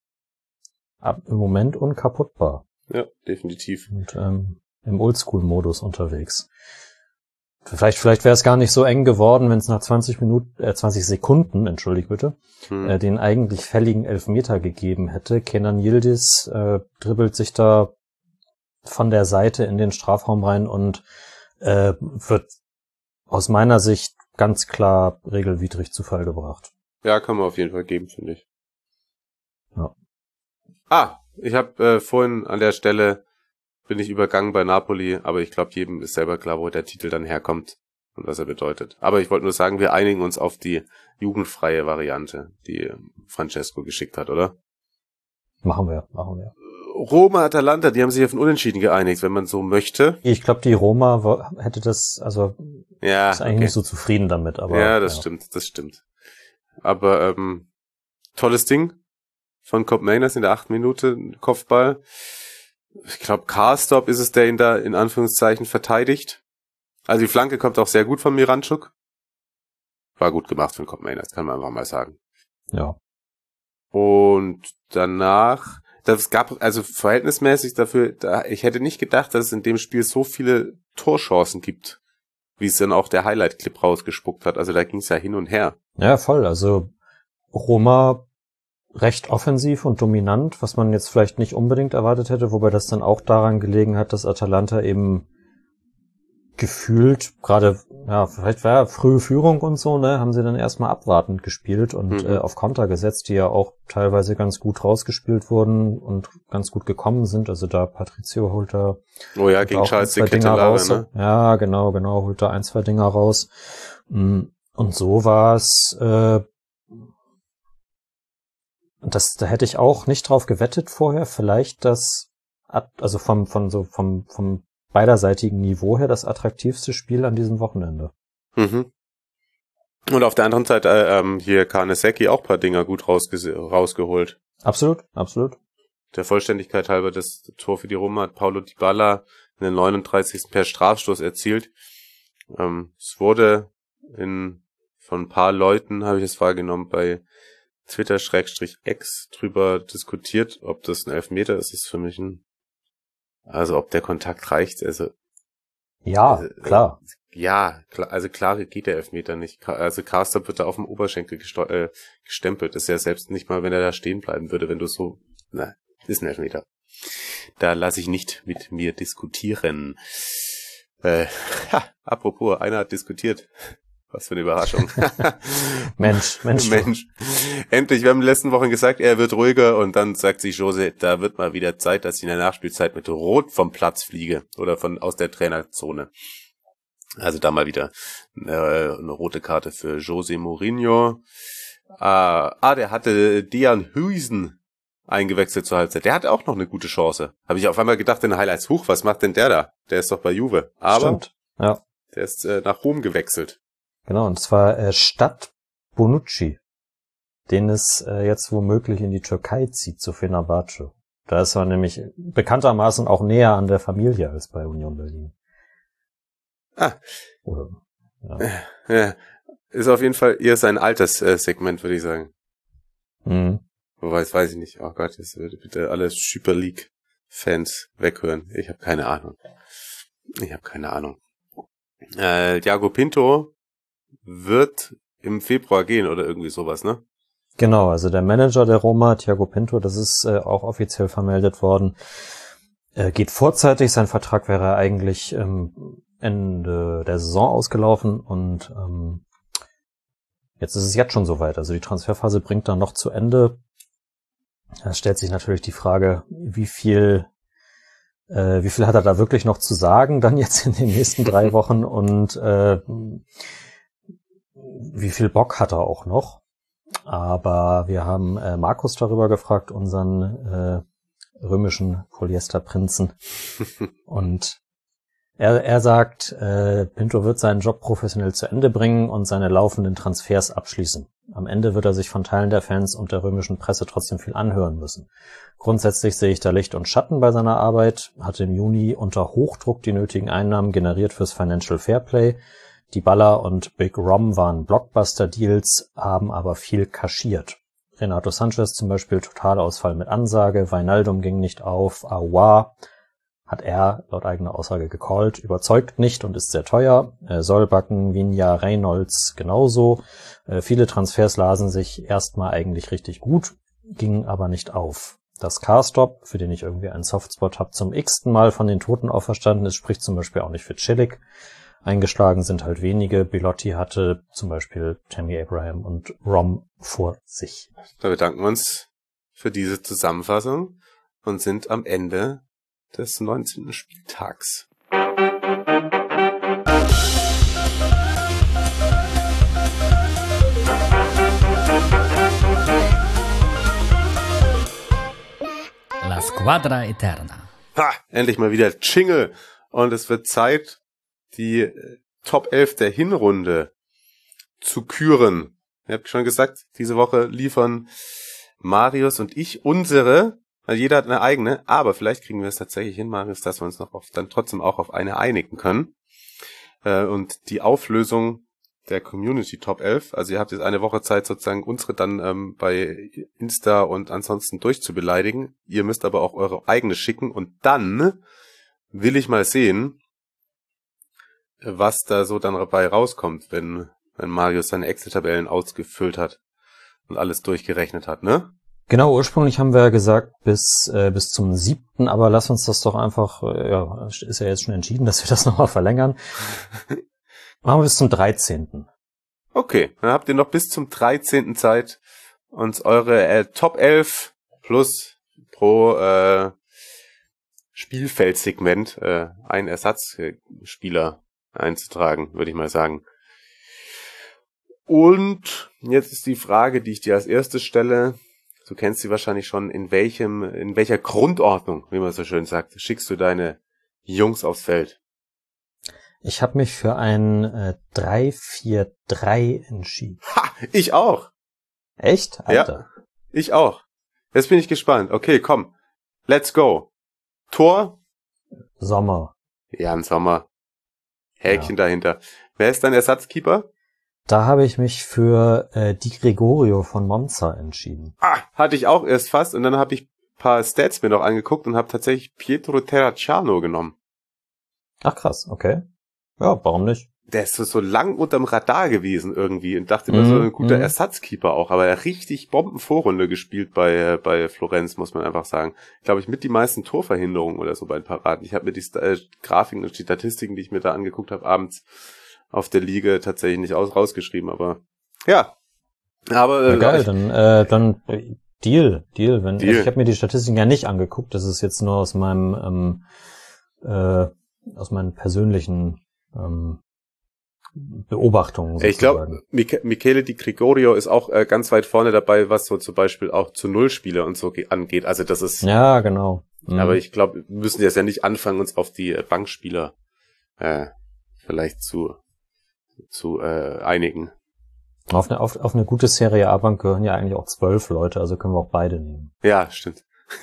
ab, im Moment unkaputtbar. Ja, definitiv. Und ähm, im Oldschool-Modus unterwegs. Vielleicht, vielleicht wäre es gar nicht so eng geworden, wenn es nach zwanzig Minuten, äh, zwanzig Sekunden, entschuldigt bitte, hm. äh, den eigentlich fälligen Elfmeter gegeben hätte. Kenan Yildiz äh, dribbelt sich da von der Seite in den Strafraum rein und äh, wird aus meiner Sicht ganz klar regelwidrig zu Fall gebracht. Ja, kann man auf jeden Fall geben, finde ich. Ja. Ah, ich habe äh, vorhin an der Stelle bin ich übergangen bei Napoli, aber ich glaube, jedem ist selber klar, wo der Titel dann herkommt und was er bedeutet. Aber ich wollte nur sagen, wir einigen uns auf die jugendfreie Variante, die Francesco geschickt hat, oder? Machen wir, machen wir. Roma, Atalanta, die haben sich auf ein Unentschieden geeinigt, wenn man so möchte. Ich glaube, die Roma wo, hätte das, also ja, ist eigentlich okay. nicht so zufrieden damit. Aber ja, das ja. stimmt, das stimmt. Aber ähm, tolles Ding von Cobb Mainers in der achten Minute, Kopfball. Ich glaube, Karstop ist es, der ihn da in Anführungszeichen verteidigt. Also die Flanke kommt auch sehr gut von Miranchuk. War gut gemacht von Cobb Mainers, kann man einfach mal sagen. Ja. Und danach, das gab also verhältnismäßig dafür, da, ich hätte nicht gedacht, dass es in dem Spiel so viele Torchancen gibt, wie es dann auch der Highlight-Clip rausgespuckt hat. Also da ging es ja hin und her. Ja, voll. Also Roma recht offensiv und dominant, was man jetzt vielleicht nicht unbedingt erwartet hätte, wobei das dann auch daran gelegen hat, dass Atalanta eben gefühlt, gerade, ja, vielleicht war ja frühe Führung und so, ne, haben sie dann erstmal abwartend gespielt und mhm. äh, auf Konter gesetzt, die ja auch teilweise ganz gut rausgespielt wurden und ganz gut gekommen sind. Also da Patricio holt da oh ja, gegen Charles de Ketelaere, ne? Ja, genau, genau, holt da ein, zwei Dinger raus. Und so war es, äh, das, da hätte ich auch nicht drauf gewettet vorher, vielleicht das, also vom, von so, vom, vom beiderseitigen Niveau her das attraktivste Spiel an diesem Wochenende. Mhm. Und auf der anderen Seite äh, ähm, hier Karnesecki auch ein paar Dinger gut rausge- rausgeholt. Absolut, absolut. Der Vollständigkeit halber das Tor für die Roma hat Paulo Dybala in der neununddreißigsten per Strafstoß erzielt. Ähm, es wurde in von ein paar Leuten, habe ich es wahrgenommen, bei Twitter-X drüber diskutiert, ob das ein Elfmeter ist. Das ist für mich ein, also ob der Kontakt reicht. Also ja, äh, klar. Ja, klar, also klar geht der Elfmeter nicht. Also Karstop wird da auf dem Oberschenkel gesteu- äh, gestempelt. Das ist ja selbst nicht mal, wenn er da stehen bleiben würde, wenn du so, na, ist ein Elfmeter. Da lasse ich nicht mit mir diskutieren. Äh, ha, apropos, einer hat diskutiert. Was für eine Überraschung. Mensch, Mensch. Mensch. Endlich, wir haben in den letzten Wochen gesagt, er wird ruhiger und dann sagt sich Jose, da wird mal wieder Zeit, dass ich in der Nachspielzeit mit Rot vom Platz fliege oder von aus der Trainerzone. Also da mal wieder äh, eine rote Karte für Jose Mourinho. Ah, ah, der hatte Dejan Huijsen eingewechselt zur Halbzeit. Der hatte auch noch eine gute Chance. Habe ich auf einmal gedacht in den Highlights, huch, was macht denn der da? Der ist doch bei Juve. Aber stimmt, ja. Der ist äh, nach Rom gewechselt. Genau, und zwar äh, Stadt Bonucci, den es äh, jetzt womöglich in die Türkei zieht, zu Fenerbahce. Da ist er nämlich bekanntermaßen auch näher an der Familie als bei Union Berlin. Ah. Oder, ja. Ja, ist auf jeden Fall eher sein Alterssegment, würde ich sagen. Mhm. Wobei, das weiß ich nicht. Oh Gott, jetzt würde bitte alle Super League-Fans weghören. Ich habe keine Ahnung. Ich habe keine Ahnung. Äh, Thiago Pinto wird im Februar gehen oder irgendwie sowas, ne? Genau, also der Manager der Roma, Thiago Pinto, das ist äh, auch offiziell vermeldet worden, äh, geht vorzeitig. Sein Vertrag wäre eigentlich ähm, Ende der Saison ausgelaufen und ähm, jetzt ist es jetzt schon soweit. Also die Transferphase bringt dann noch zu Ende. Da stellt sich natürlich die Frage, wie viel äh, wie viel hat er da wirklich noch zu sagen dann jetzt in den nächsten drei Wochen und äh, wie viel Bock hat er auch noch. Aber wir haben äh, Markus darüber gefragt, unseren äh, römischen Polyesterprinzen. Und er, er sagt, äh, Pinto wird seinen Job professionell zu Ende bringen und seine laufenden Transfers abschließen. Am Ende wird er sich von Teilen der Fans und der römischen Presse trotzdem viel anhören müssen. Grundsätzlich sehe ich da Licht und Schatten bei seiner Arbeit, hatte im Juni unter Hochdruck die nötigen Einnahmen generiert fürs Financial Fairplay. Die Baller und Big Rom waren Blockbuster-Deals, haben aber viel kaschiert. Renato Sanchez zum Beispiel Totalausfall mit Ansage, Wijnaldum ging nicht auf, Aouar hat er laut eigener Aussage gecallt, überzeugt nicht und ist sehr teuer. Äh, Sollbacken, Vigna, Reynolds genauso. Äh, viele Transfers lasen sich erstmal eigentlich richtig gut, gingen aber nicht auf. Das Carstop, für den ich irgendwie einen Softspot habe, zum x-ten Mal von den Toten auferstanden ist, spricht zum Beispiel auch nicht für Celik. Eingeschlagen sind halt wenige. Belotti hatte zum Beispiel Tammy Abraham und Rom vor sich. Da bedanken wir uns für diese Zusammenfassung und sind am Ende des neunzehnten Spieltags. La Squadra Eterna. Ha! Endlich mal wieder Jingle. Und es wird Zeit, die Top elf der Hinrunde zu küren. Ihr habt schon gesagt, diese Woche liefern Marius und ich unsere, weil jeder hat eine eigene, aber vielleicht kriegen wir es tatsächlich hin, Marius, dass wir uns noch auf, dann trotzdem auch auf eine einigen können. Und die Auflösung der Community Top elf, also ihr habt jetzt eine Woche Zeit, sozusagen unsere dann ähm, bei Insta und ansonsten durchzubeleidigen. Ihr müsst aber auch eure eigene schicken und dann will ich mal sehen, was da so dann dabei rauskommt, wenn, wenn Marius seine Excel-Tabellen ausgefüllt hat und alles durchgerechnet hat, ne? Genau, ursprünglich haben wir ja gesagt bis äh, bis zum siebten, aber lass uns das doch einfach, äh, ja, ist ja jetzt schon entschieden, dass wir das nochmal verlängern. Machen wir bis zum dreizehnten. Okay, dann habt ihr noch bis zum dreizehnten Zeit, uns eure äh, Top elf plus pro äh, Spielfeldsegment äh, ein Ersatzspieler einzutragen, würde ich mal sagen. Und jetzt ist die Frage, die ich dir als erstes stelle, du kennst sie wahrscheinlich schon, in welchem, in welcher Grundordnung, wie man so schön sagt, schickst du deine Jungs aufs Feld? Ich habe mich für ein äh, drei vier drei entschieden. Ha, ich auch. Echt? Alter. Ja, ich auch. Jetzt bin ich gespannt. Okay, komm, let's go. Tor? Sommer. Jan Sommer. Häkchen ja. Dahinter. Wer ist dein Ersatzkeeper? Da habe ich mich für äh, Di Gregorio von Monza entschieden. Ah, hatte ich auch erst fast und dann habe ich ein paar Stats mir noch angeguckt und habe tatsächlich Pietro Terracciano genommen. Ach krass, okay. Ja, warum nicht? Der ist so, so lang unterm Radar gewesen irgendwie und dachte immer mm, so ein guter mm. Ersatzkeeper auch, aber er hat richtig Bombenvorrunde gespielt bei bei Florenz, muss man einfach sagen. Glaube ich, mit die meisten Torverhinderungen oder so bei den Paraden. Ich habe mir die äh, Grafiken und die Statistiken, die ich mir da angeguckt habe, abends auf der Liga tatsächlich nicht aus rausgeschrieben, aber ja. Aber äh, ja, geil, dann äh, dann äh, Deal, Deal, wenn Deal. Also ich habe mir die Statistiken ja nicht angeguckt, das ist jetzt nur aus meinem ähm, äh, aus meinen persönlichen ähm, Beobachtungen sozusagen. Ich glaube, Mich- Michele Di Gregorio ist auch äh, ganz weit vorne dabei, was so zum Beispiel auch zu Nullspieler und so ge- angeht. Also das ist. Ja, genau. Mhm. Aber ich glaube, wir müssen jetzt ja nicht anfangen, uns auf die äh, Bankspieler äh, vielleicht zu zu äh, einigen. Auf eine, auf, auf eine gute Serie A-Bank gehören ja eigentlich auch zwölf Leute, also können wir auch beide nehmen. Ja, stimmt.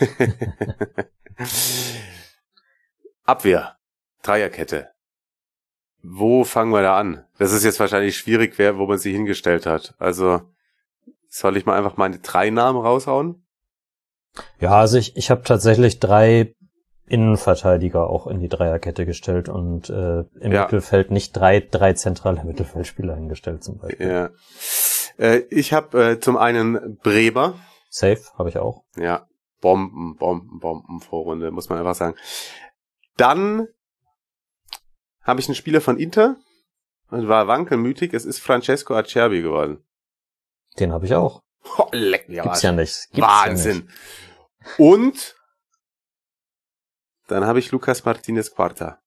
Abwehr. Dreierkette. Wo fangen wir da an? Das ist jetzt wahrscheinlich schwierig, wer, wo man sie hingestellt hat. Also, soll ich mal einfach meine drei Namen raushauen? Ja, also ich, ich habe tatsächlich drei Innenverteidiger auch in die Dreierkette gestellt und äh, im ja. Mittelfeld nicht drei drei zentrale Mittelfeldspieler hingestellt zum Beispiel. Ja. Äh, ich habe äh, zum einen Bremer. Safe, habe ich auch. Ja, Bomben, Bomben, Bomben, Vorrunde, muss man einfach sagen. Dann habe ich einen Spieler von Inter. Und war wankelmütig, es ist Francesco Acerbi geworden. Den habe ich auch. Oh, leck mir Gibt's ja nicht. Gibt's Wahnsinn. Ja nicht. Und dann habe ich Lucas Martinez Quarta.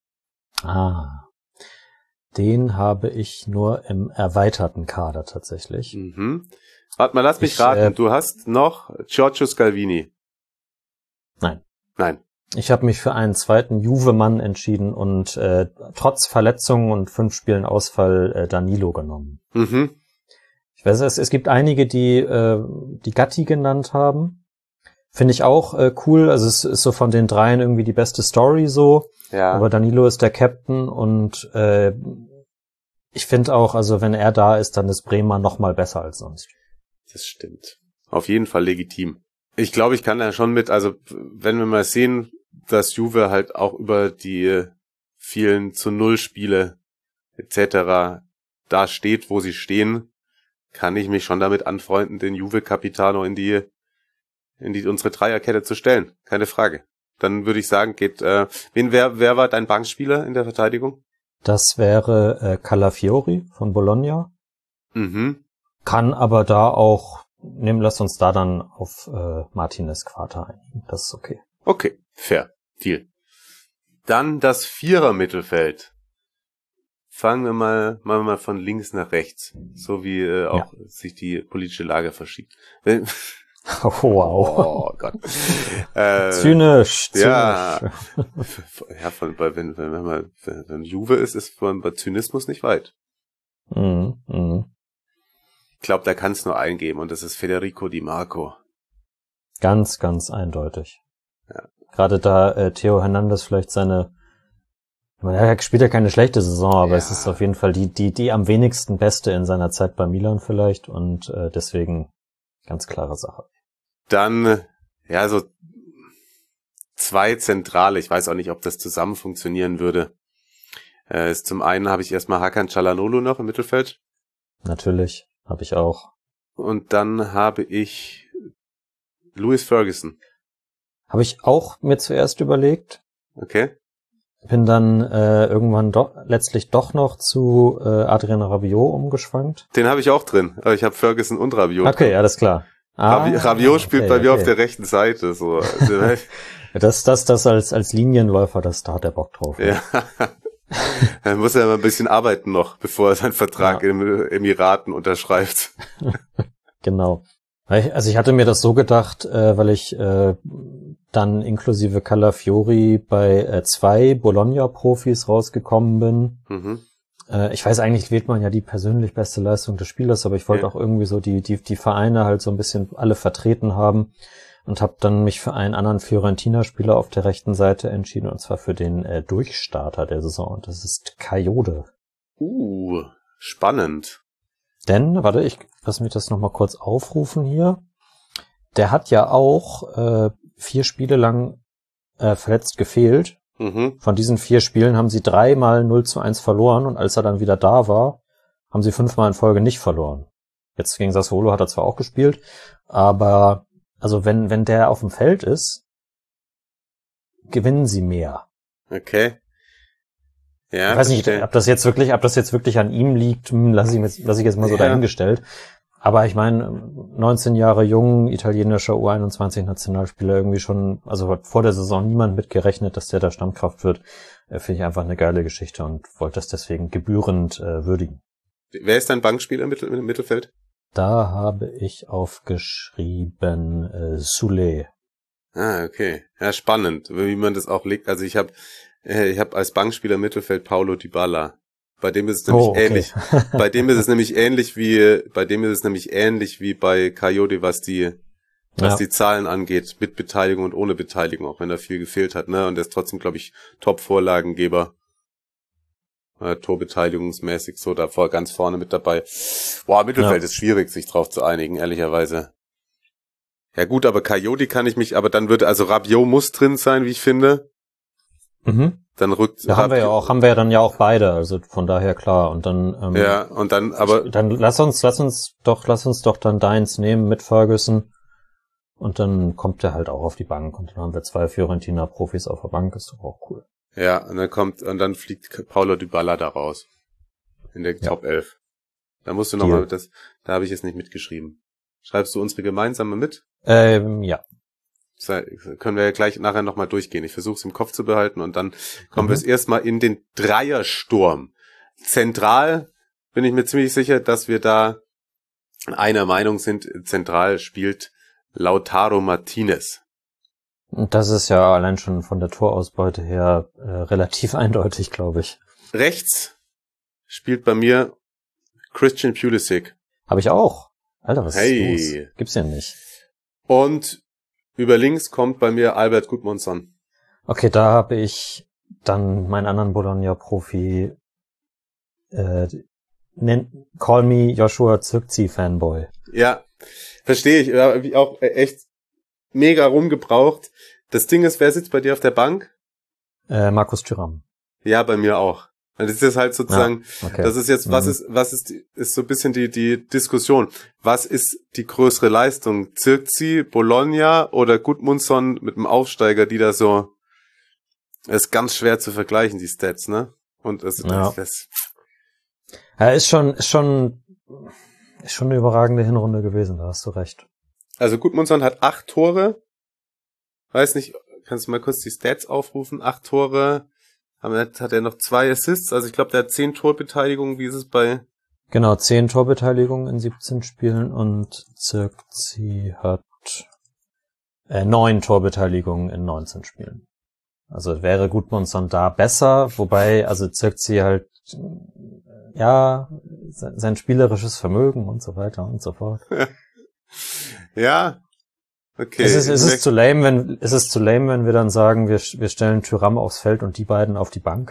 Ah. Den habe ich nur im erweiterten Kader tatsächlich. Mhm. Warte mal, lass mich ich, raten. Äh, du hast noch Giorgio Scalvini. Nein. Nein. Ich habe mich für einen zweiten Juve-Mann entschieden und äh, trotz Verletzungen und fünf Spielen Ausfall äh, Danilo genommen. Mhm. Ich weiß, es, es gibt einige, die äh, die Gatti genannt haben. Finde ich auch äh, cool. Also es ist so von den dreien irgendwie die beste Story so. Ja. Aber Danilo ist der Captain und äh, ich finde auch, also wenn er da ist, dann ist Bremer noch mal besser als sonst. Das stimmt. Auf jeden Fall legitim. Ich glaube, ich kann da schon mit, also wenn wir mal sehen, dass Juve halt auch über die vielen zu Null Spiele et cetera da steht, wo sie stehen, kann ich mich schon damit anfreunden, den Juve Capitano in die in die unsere Dreierkette zu stellen. Keine Frage. Dann würde ich sagen, geht äh, wen wer wer war dein Bankspieler in der Verteidigung? Das wäre äh, Calafiori von Bologna. Mhm. Kann aber da auch, nehmen, lass uns da dann auf äh, Martinez Quarta einigen. Das ist okay. Okay, fair. Deal. Dann das Vierer-Mittelfeld. Fangen wir mal, machen wir mal von links nach rechts. So wie äh, auch ja. sich die politische Lage verschiebt. Oh, wow. Oh Gott. Äh, zynisch, zynisch. Ja, ja von, bei, wenn, wenn, wenn man wenn Juve ist, ist man bei Zynismus nicht weit. Mhm, mhm. Ich glaube, da kann es nur einen geben und das ist Federico Di Marco. Ganz, ganz eindeutig. Ja. Gerade da äh, Theo Hernandez vielleicht seine, er spielt ja keine schlechte Saison, aber ja. es ist auf jeden Fall die, die, die am wenigsten beste in seiner Zeit bei Milan vielleicht und äh, deswegen ganz klare Sache. Dann, ja, so zwei Zentrale, ich weiß auch nicht, ob das zusammen funktionieren würde. Äh, ist zum einen habe ich erstmal Hakan Çalhanoğlu noch im Mittelfeld. Natürlich, habe ich auch. Und dann habe ich Louis Ferguson. Habe ich auch mir zuerst überlegt. Okay. Bin dann äh, irgendwann doch letztlich doch noch zu äh, Adrien Rabiot umgeschwankt. Den habe ich auch drin, aber ich habe Ferguson und Rabiot. Okay, drin. Alles klar. Ah, Rabi- Rabiot spielt okay, bei mir okay. auf der rechten Seite. So. das, das, das als als Linienläufer, das da hat er Bock drauf. Ja. Er muss ja mal ein bisschen arbeiten noch, bevor er seinen Vertrag ja. im Emiraten unterschreibt. Genau. Also ich hatte mir das so gedacht, äh, weil ich äh, dann inklusive Calafiori bei äh, zwei Bologna-Profis rausgekommen bin. Mhm. Äh, ich weiß, eigentlich wählt man ja die persönlich beste Leistung des Spielers, aber ich wollte ja. auch irgendwie so die die die Vereine halt so ein bisschen alle vertreten haben und habe dann mich für einen anderen Fiorentina-Spieler auf der rechten Seite entschieden, und zwar für den äh, Durchstarter der Saison, und das ist Kayode. Uh, spannend. Denn, warte, ich lass mich das nochmal kurz aufrufen hier. Der hat ja auch äh, vier Spiele lang äh, verletzt gefehlt. Mhm. Von diesen vier Spielen haben sie dreimal null zu eins verloren, und als er dann wieder da war, haben sie fünfmal in Folge nicht verloren. Jetzt gegen Sassuolo hat er zwar auch gespielt, aber also wenn wenn der auf dem Feld ist, gewinnen sie mehr. Okay. Ja, ich weiß nicht, ob das jetzt wirklich, ob das jetzt wirklich an ihm liegt, lasse ich jetzt, lasse ich jetzt mal so ja. dahingestellt. Aber ich meine, neunzehn Jahre jung, italienischer U einundzwanzig-Nationalspieler, irgendwie schon, also hat vor der Saison niemand mitgerechnet, dass der da Stammkraft wird. Finde ich einfach eine geile Geschichte und wollte das deswegen gebührend äh, würdigen. Wer ist dein Bankspieler im, Mittel, im Mittelfeld? Da habe ich aufgeschrieben äh, Soulé. Ah, okay. Ja, spannend, wie man das auch legt. Also ich habe ich habe als Bankspieler im Mittelfeld Paulo Dybala. Bei dem ist es nämlich oh, okay. ähnlich. Bei dem ist es nämlich ähnlich wie bei dem ist es nämlich ähnlich wie bei Kayode, was die was ja. die Zahlen angeht, mit Beteiligung und ohne Beteiligung, auch wenn er viel gefehlt hat, ne? Und er ist trotzdem, glaube ich, Top-Vorlagengeber. Äh, Torbeteiligungsmäßig so da vor, ganz vorne mit dabei. Boah, Mittelfeld ja. ist schwierig, sich drauf zu einigen, ehrlicherweise. Ja gut, aber Coyote kann ich mich, aber dann wird, also Rabiot muss drin sein, wie ich finde. Mhm. Dann rückt. Da haben wir ja auch, haben wir ja dann ja auch beide, also von daher klar. Und dann, ähm, ja, und dann, aber. Dann lass uns, lass uns doch, lass uns doch dann deins nehmen mit Ferguson. Und dann kommt der halt auch auf die Bank. Und dann haben wir zwei Fiorentina-Profis auf der Bank, ist doch auch cool. Ja, und dann kommt, und dann fliegt Paulo Dybala da raus. In der ja. Top elf. Da musst du nochmal, das, da habe ich jetzt nicht mitgeschrieben. Schreibst du unsere gemeinsame mit? Ähm, ja. Das können wir ja gleich nachher nochmal durchgehen. Ich versuche es im Kopf zu behalten und dann kommen mhm. wir es erstmal in den Dreiersturm. Zentral bin ich mir ziemlich sicher, dass wir da einer Meinung sind. Zentral spielt Lautaro Martinez. Und das ist ja allein schon von der Torausbeute her äh, relativ eindeutig, glaube ich. Rechts spielt bei mir Christian Pulisic. Habe ich auch. Alter, was hey. ist los? Gibt's ja nicht. Und über links kommt bei mir Albert Gudmundsson. Okay, da habe ich dann meinen anderen Bologna-Profi äh, nennt, call me Joshua Zirkzee Fanboy. Ja, verstehe ich. Ja, ich auch echt mega rumgebraucht. Das Ding ist, wer sitzt bei dir auf der Bank? Äh, Markus Thuram. Ja, bei mir auch. Das ist jetzt halt sozusagen, ja, okay. das ist jetzt, was mhm. ist, was ist, ist so ein bisschen die, die Diskussion. Was ist die größere Leistung? Zirkzee, Bologna oder Gudmundsson mit dem Aufsteiger, die da so, das ist ganz schwer zu vergleichen, die Stats, ne? Und das, ja. das, das ja, ist schon, ist schon, ist schon eine überragende Hinrunde gewesen, da hast du recht. Also Gudmundsson hat acht Tore. Weiß nicht, kannst du mal kurz die Stats aufrufen? Acht Tore. Hat er noch zwei Assists? Also ich glaube, der hat zehn Torbeteiligungen. Wie ist es bei? Genau, zehn Torbeteiligungen in siebzehn Spielen und Zirkzee hat äh, neun Torbeteiligungen in neunzehn Spielen. Also wäre Gudmundsson da besser, wobei also Zirkzee halt ja sein spielerisches Vermögen und so weiter und so fort. Ja. Okay. Ist es, ist es zu lame, wenn, ist es zu lame, wenn wir dann sagen, wir, wir stellen Thuram aufs Feld und die beiden auf die Bank?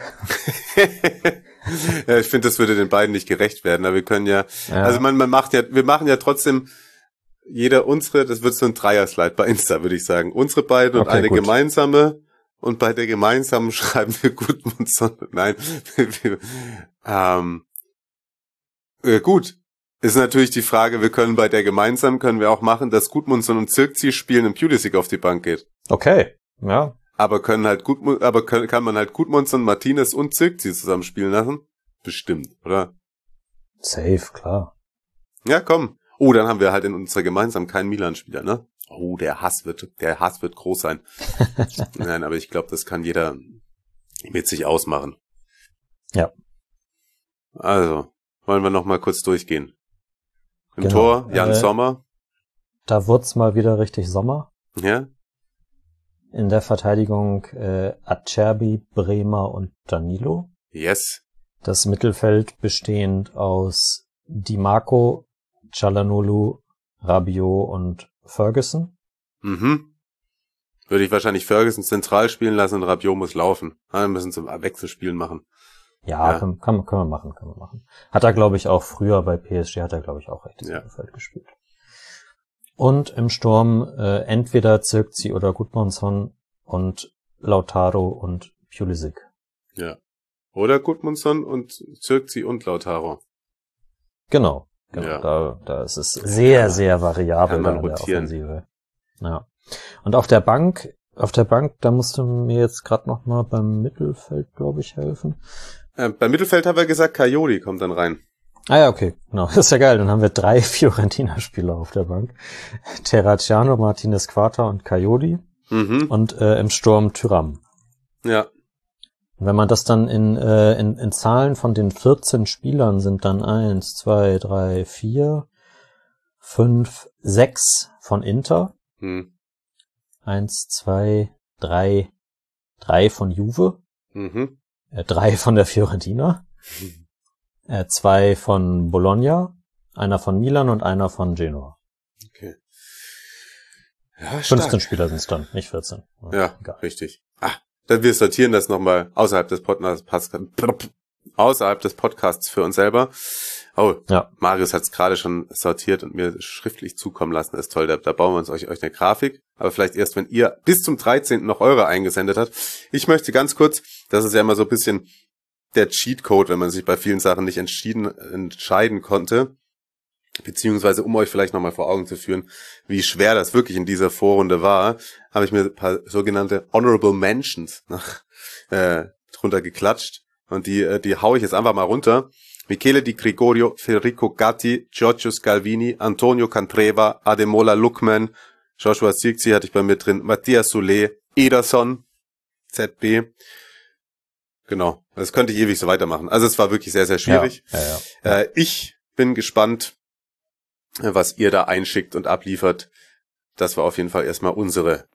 Ja, ich finde, das würde den beiden nicht gerecht werden, aber wir können ja, ja. also man, man macht ja, wir machen ja trotzdem jeder unsere, das wird so ein Dreier-Slide bei Insta, würde ich sagen. Unsere beiden und okay, eine gut. gemeinsame und bei der gemeinsamen schreiben wir Gudmundsson, nein, ähm, äh, gut. Ist natürlich die Frage, wir können bei der gemeinsamen, können wir auch machen, dass Gudmundsson und Zirkzee spielen und Pulisic auf die Bank geht. Okay, ja. Aber können halt Gudmund, aber können, kann man halt Gudmundsson, Martinez und Zirkzee zusammen spielen lassen? Bestimmt, oder? Safe, klar. Ja, komm. Oh, dann haben wir halt in unserer gemeinsamen keinen Milan-Spieler, ne? Oh, der Hass wird, der Hass wird groß sein. Nein, aber ich glaube, das kann jeder mit sich ausmachen. Ja. Also, wollen wir noch mal kurz durchgehen. Im Genau. Tor, Jan äh, Sommer. Da wird's mal wieder richtig Sommer. Ja. In der Verteidigung äh, Acerbi, Bremer und Danilo. Yes. Das Mittelfeld bestehend aus Di Marco, Çalhanoğlu, Rabiot und Ferguson. Mhm. Würde ich wahrscheinlich Ferguson zentral spielen lassen und Rabiot muss laufen. Wir müssen zum Wechselspielen machen. Ja, Ja. Kann, kann, können wir machen, können wir machen. Hat er, glaube ich, auch früher bei P S G, hat er, glaube ich, auch rechtes Ja. Mittelfeld gespielt. Und im Sturm äh, entweder Zirkzee oder Gudmundsson und Lautaro und Pulisic. Ja. Oder Gudmundsson und Zirkzee und Lautaro. Genau. genau. Ja. Da, da ist es sehr, man- sehr variabel kann man da in der rotieren. Offensive. Ja. Und auf der Bank, auf der Bank, da musst du mir jetzt gerade noch mal beim Mittelfeld, glaube ich, helfen. Äh, beim Mittelfeld haben wir gesagt, Coyote kommt dann rein. Ah ja, okay, genau. Das ist ja geil. Dann haben wir drei Fiorentina-Spieler auf der Bank. Terracciano, Martinez Quarta und Coyote. Mhm. Und äh, im Sturm Thuram. Ja. Und wenn man das dann in, äh, in, in Zahlen von den vierzehn Spielern sind dann eins, zwei, drei, vier, fünf, sechs von Inter. Hm. Eins, zwei, drei, drei von Juve. Mhm. Äh, drei von der Fiorentina. Äh, zwei von Bologna. Einer von Milan und einer von Genoa. Okay. Ja, stark. fünfzehn Spieler sind es dann, nicht vierzehn. Ja, Egal. richtig. Ah, dann wir sortieren das nochmal außerhalb des Podcasts. außerhalb des Podcasts für uns selber. Oh, ja. Marius hat es gerade schon sortiert und mir schriftlich zukommen lassen. Das ist toll, da, da bauen wir uns euch, euch eine Grafik. Aber vielleicht erst, wenn ihr bis zum dreizehnten noch eure eingesendet habt. Ich möchte ganz kurz, das ist ja immer so ein bisschen der Cheatcode, wenn man sich bei vielen Sachen nicht entschieden entscheiden konnte. Beziehungsweise, um euch vielleicht nochmal vor Augen zu führen, wie schwer das wirklich in dieser Vorrunde war, habe ich mir ein paar sogenannte Honorable Mentions nach, äh, drunter geklatscht. Und die, äh, die hau ich jetzt einfach mal runter. Michele Di Gregorio, Federico Gatti, Giorgio Scalvini, Antonio Cantreva, Ademola Lookman, Joshua Zirkzee hatte ich bei mir drin, Matthias Soler, Ederson, Z B. Genau, das könnte ich ewig so weitermachen. Also es war wirklich sehr, sehr schwierig. Ja, ja, ja. Äh, ich bin gespannt, was ihr da einschickt und abliefert. Das war auf jeden Fall erstmal unsere.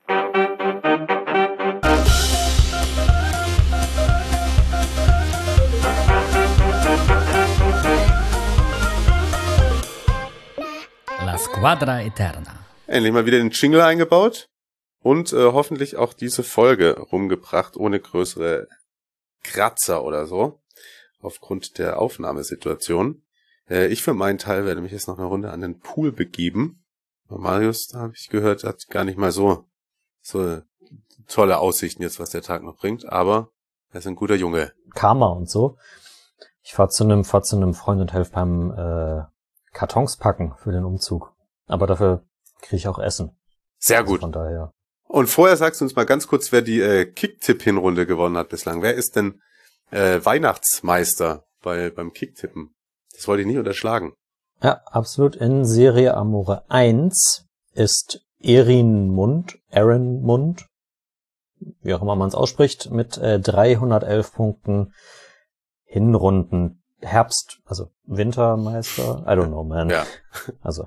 La Squadra Eterna. Endlich mal wieder den Jingle eingebaut und äh, hoffentlich auch diese Folge rumgebracht, ohne größere Kratzer oder so, aufgrund der Aufnahmesituation. Äh, ich für meinen Teil werde mich jetzt noch eine Runde an den Pool begeben. Marius, da habe ich gehört, hat gar nicht mal so so tolle Aussichten jetzt, was der Tag noch bringt, aber er ist ein guter Junge. Karma und so. Ich fahr zu einem fahr zu einem Freund und helfe beim äh, Kartons packen für den Umzug. Aber dafür kriege ich auch Essen. Sehr also gut. Von daher. Und vorher sagst du uns mal ganz kurz, wer die äh, Kicktipp-Hinrunde gewonnen hat bislang. Wer ist denn äh, Weihnachtsmeister bei beim Kicktippen? Das wollte ich nicht unterschlagen. Ja, absolut. In Serie Amore eins ist Erin Mund, Aaron Mund, wie auch immer man es ausspricht, mit äh, dreihundertelf Punkten Hinrunden Herbst, also Wintermeister. I don't know, man. Ja. Also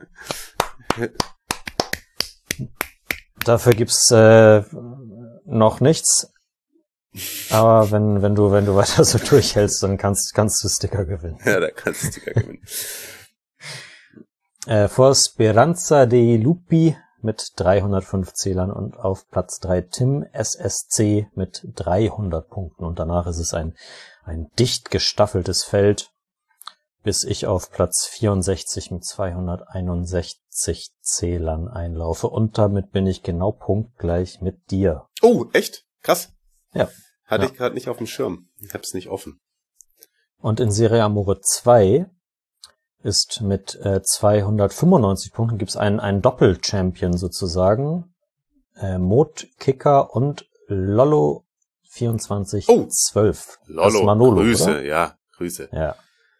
dafür gibt's äh, noch nichts. Aber wenn wenn du wenn du weiter so durchhältst, dann kannst kannst du Sticker gewinnen. Ja, da kannst du Sticker gewinnen. Äh, vor Speranza dei Lupi mit dreihundertfünf Zählern und auf Platz drei Tim S S C mit dreihundert Punkten. Und danach ist es ein ein dicht gestaffeltes Feld, bis ich auf Platz vierundsechzig mit zweihunderteinundsechzig Zählern einlaufe. Und damit bin ich genau punktgleich mit dir. Oh, echt? Krass. Ja. Hatte ja. ich gerade nicht auf dem Schirm. Ich hab's nicht offen. Und in Serie Amore zwei ist mit äh, zweihundertfünfundneunzig Punkten gibt's einen einen Doppel-Champion sozusagen. Äh, Mod Kicker und Lollo vierundzwanzig zwölf. Oh, Lollo, Manolo, Grüße, oder? ja, Grüße. Ja.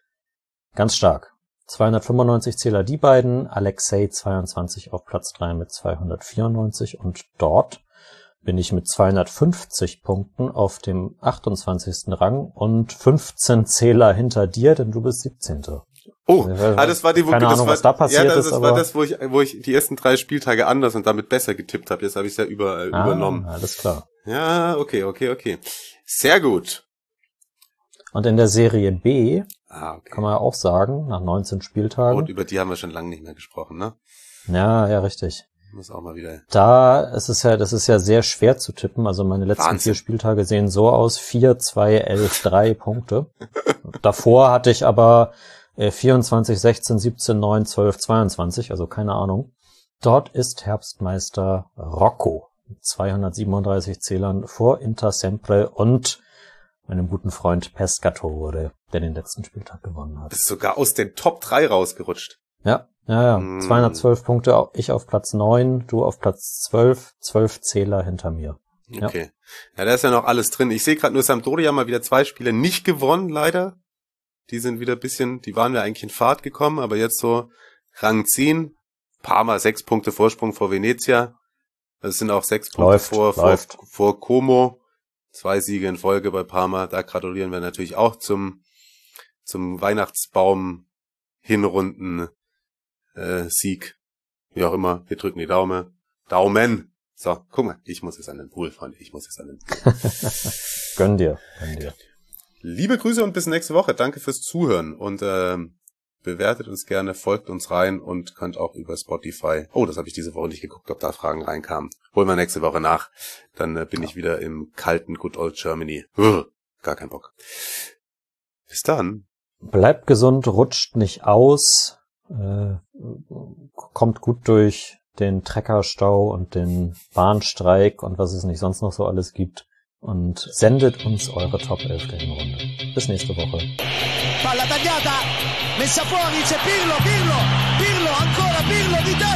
Ganz stark. zweihundertfünfundneunzig Zähler die beiden, Alexei zweiundzwanzig auf Platz drei mit zweihundertvierundneunzig und dort bin ich mit zweihundertfünfzig Punkten auf dem achtundzwanzigsten Rang und fünfzehn Zähler hinter dir, denn du bist siebzehnter Oh, ah, das war die, wo keine das Ahnung, war, was da passiert ja, das ist, war aber das, wo ich, wo ich die ersten drei Spieltage anders und damit besser getippt habe. Jetzt habe ich es ja über, äh, ah, übernommen. Alles klar. Ja, okay, okay, okay. Sehr gut. Und in der Serie B, ah, okay. kann man ja auch sagen, nach neunzehn Spieltagen. Und über die haben wir schon lange nicht mehr gesprochen, ne? Ja, ja, richtig. Muss auch mal wieder. Da ist es ja, das ist ja sehr schwer zu tippen. Also meine letzten Wahnsinn. vier Spieltage sehen so aus: vier, zwei, elf, drei Punkte. Davor hatte ich aber äh, vierundzwanzig, sechzehn, siebzehn, neun, zwölf, zweiundzwanzig, also keine Ahnung. Dort ist Herbstmeister Rocco mit zweihundertsiebenunddreißig Zählern vor Inter Sempre und meinem guten Freund Pescatore, der den letzten Spieltag gewonnen hat. Bist sogar aus den Top drei rausgerutscht. Ja, ja, ja. Mm. zweihundertzwölf Punkte, ich auf Platz neun, du auf Platz zwölf, zwölf Zähler hinter mir. Okay. Ja, ja, da ist ja noch alles drin. Ich sehe gerade nur Sampdoria mal wieder zwei Spiele nicht gewonnen, leider. Die sind wieder ein bisschen, die waren ja eigentlich in Fahrt gekommen, aber jetzt so Rang zehn, Parma sechs Punkte Vorsprung vor Venezia. Das sind auch sechs Punkte läuft, vor, läuft. vor, vor Como. Zwei Siege in Folge bei Parma. Da gratulieren wir natürlich auch zum, zum Weihnachtsbaum Hinrunden, äh, Sieg. Wie auch immer. Wir drücken die Daumen. Daumen. So, guck mal. Ich muss jetzt an den Pool, Freunde. Ich muss jetzt an den Pool. Gönn dir, gönn dir. Liebe Grüße und bis nächste Woche. Danke fürs Zuhören und ähm, bewertet uns gerne, folgt uns rein und könnt auch über Spotify. Oh, das habe ich diese Woche nicht geguckt, ob da Fragen reinkamen. Holen wir nächste Woche nach. Dann äh, bin ja. ich wieder im kalten Good Old Germany. Uah, gar kein Bock. Bis dann. Bleibt gesund, rutscht nicht aus, äh, kommt gut durch den Treckerstau und den Bahnstreik und was es nicht sonst noch so alles gibt. Und sendet uns eure Top elf der Hinrunde. Bis nächste Woche. Palla tagliata, messa fuori, c'è Pirlo, Pirlo, Pirlo, ancora Pirlo di testa.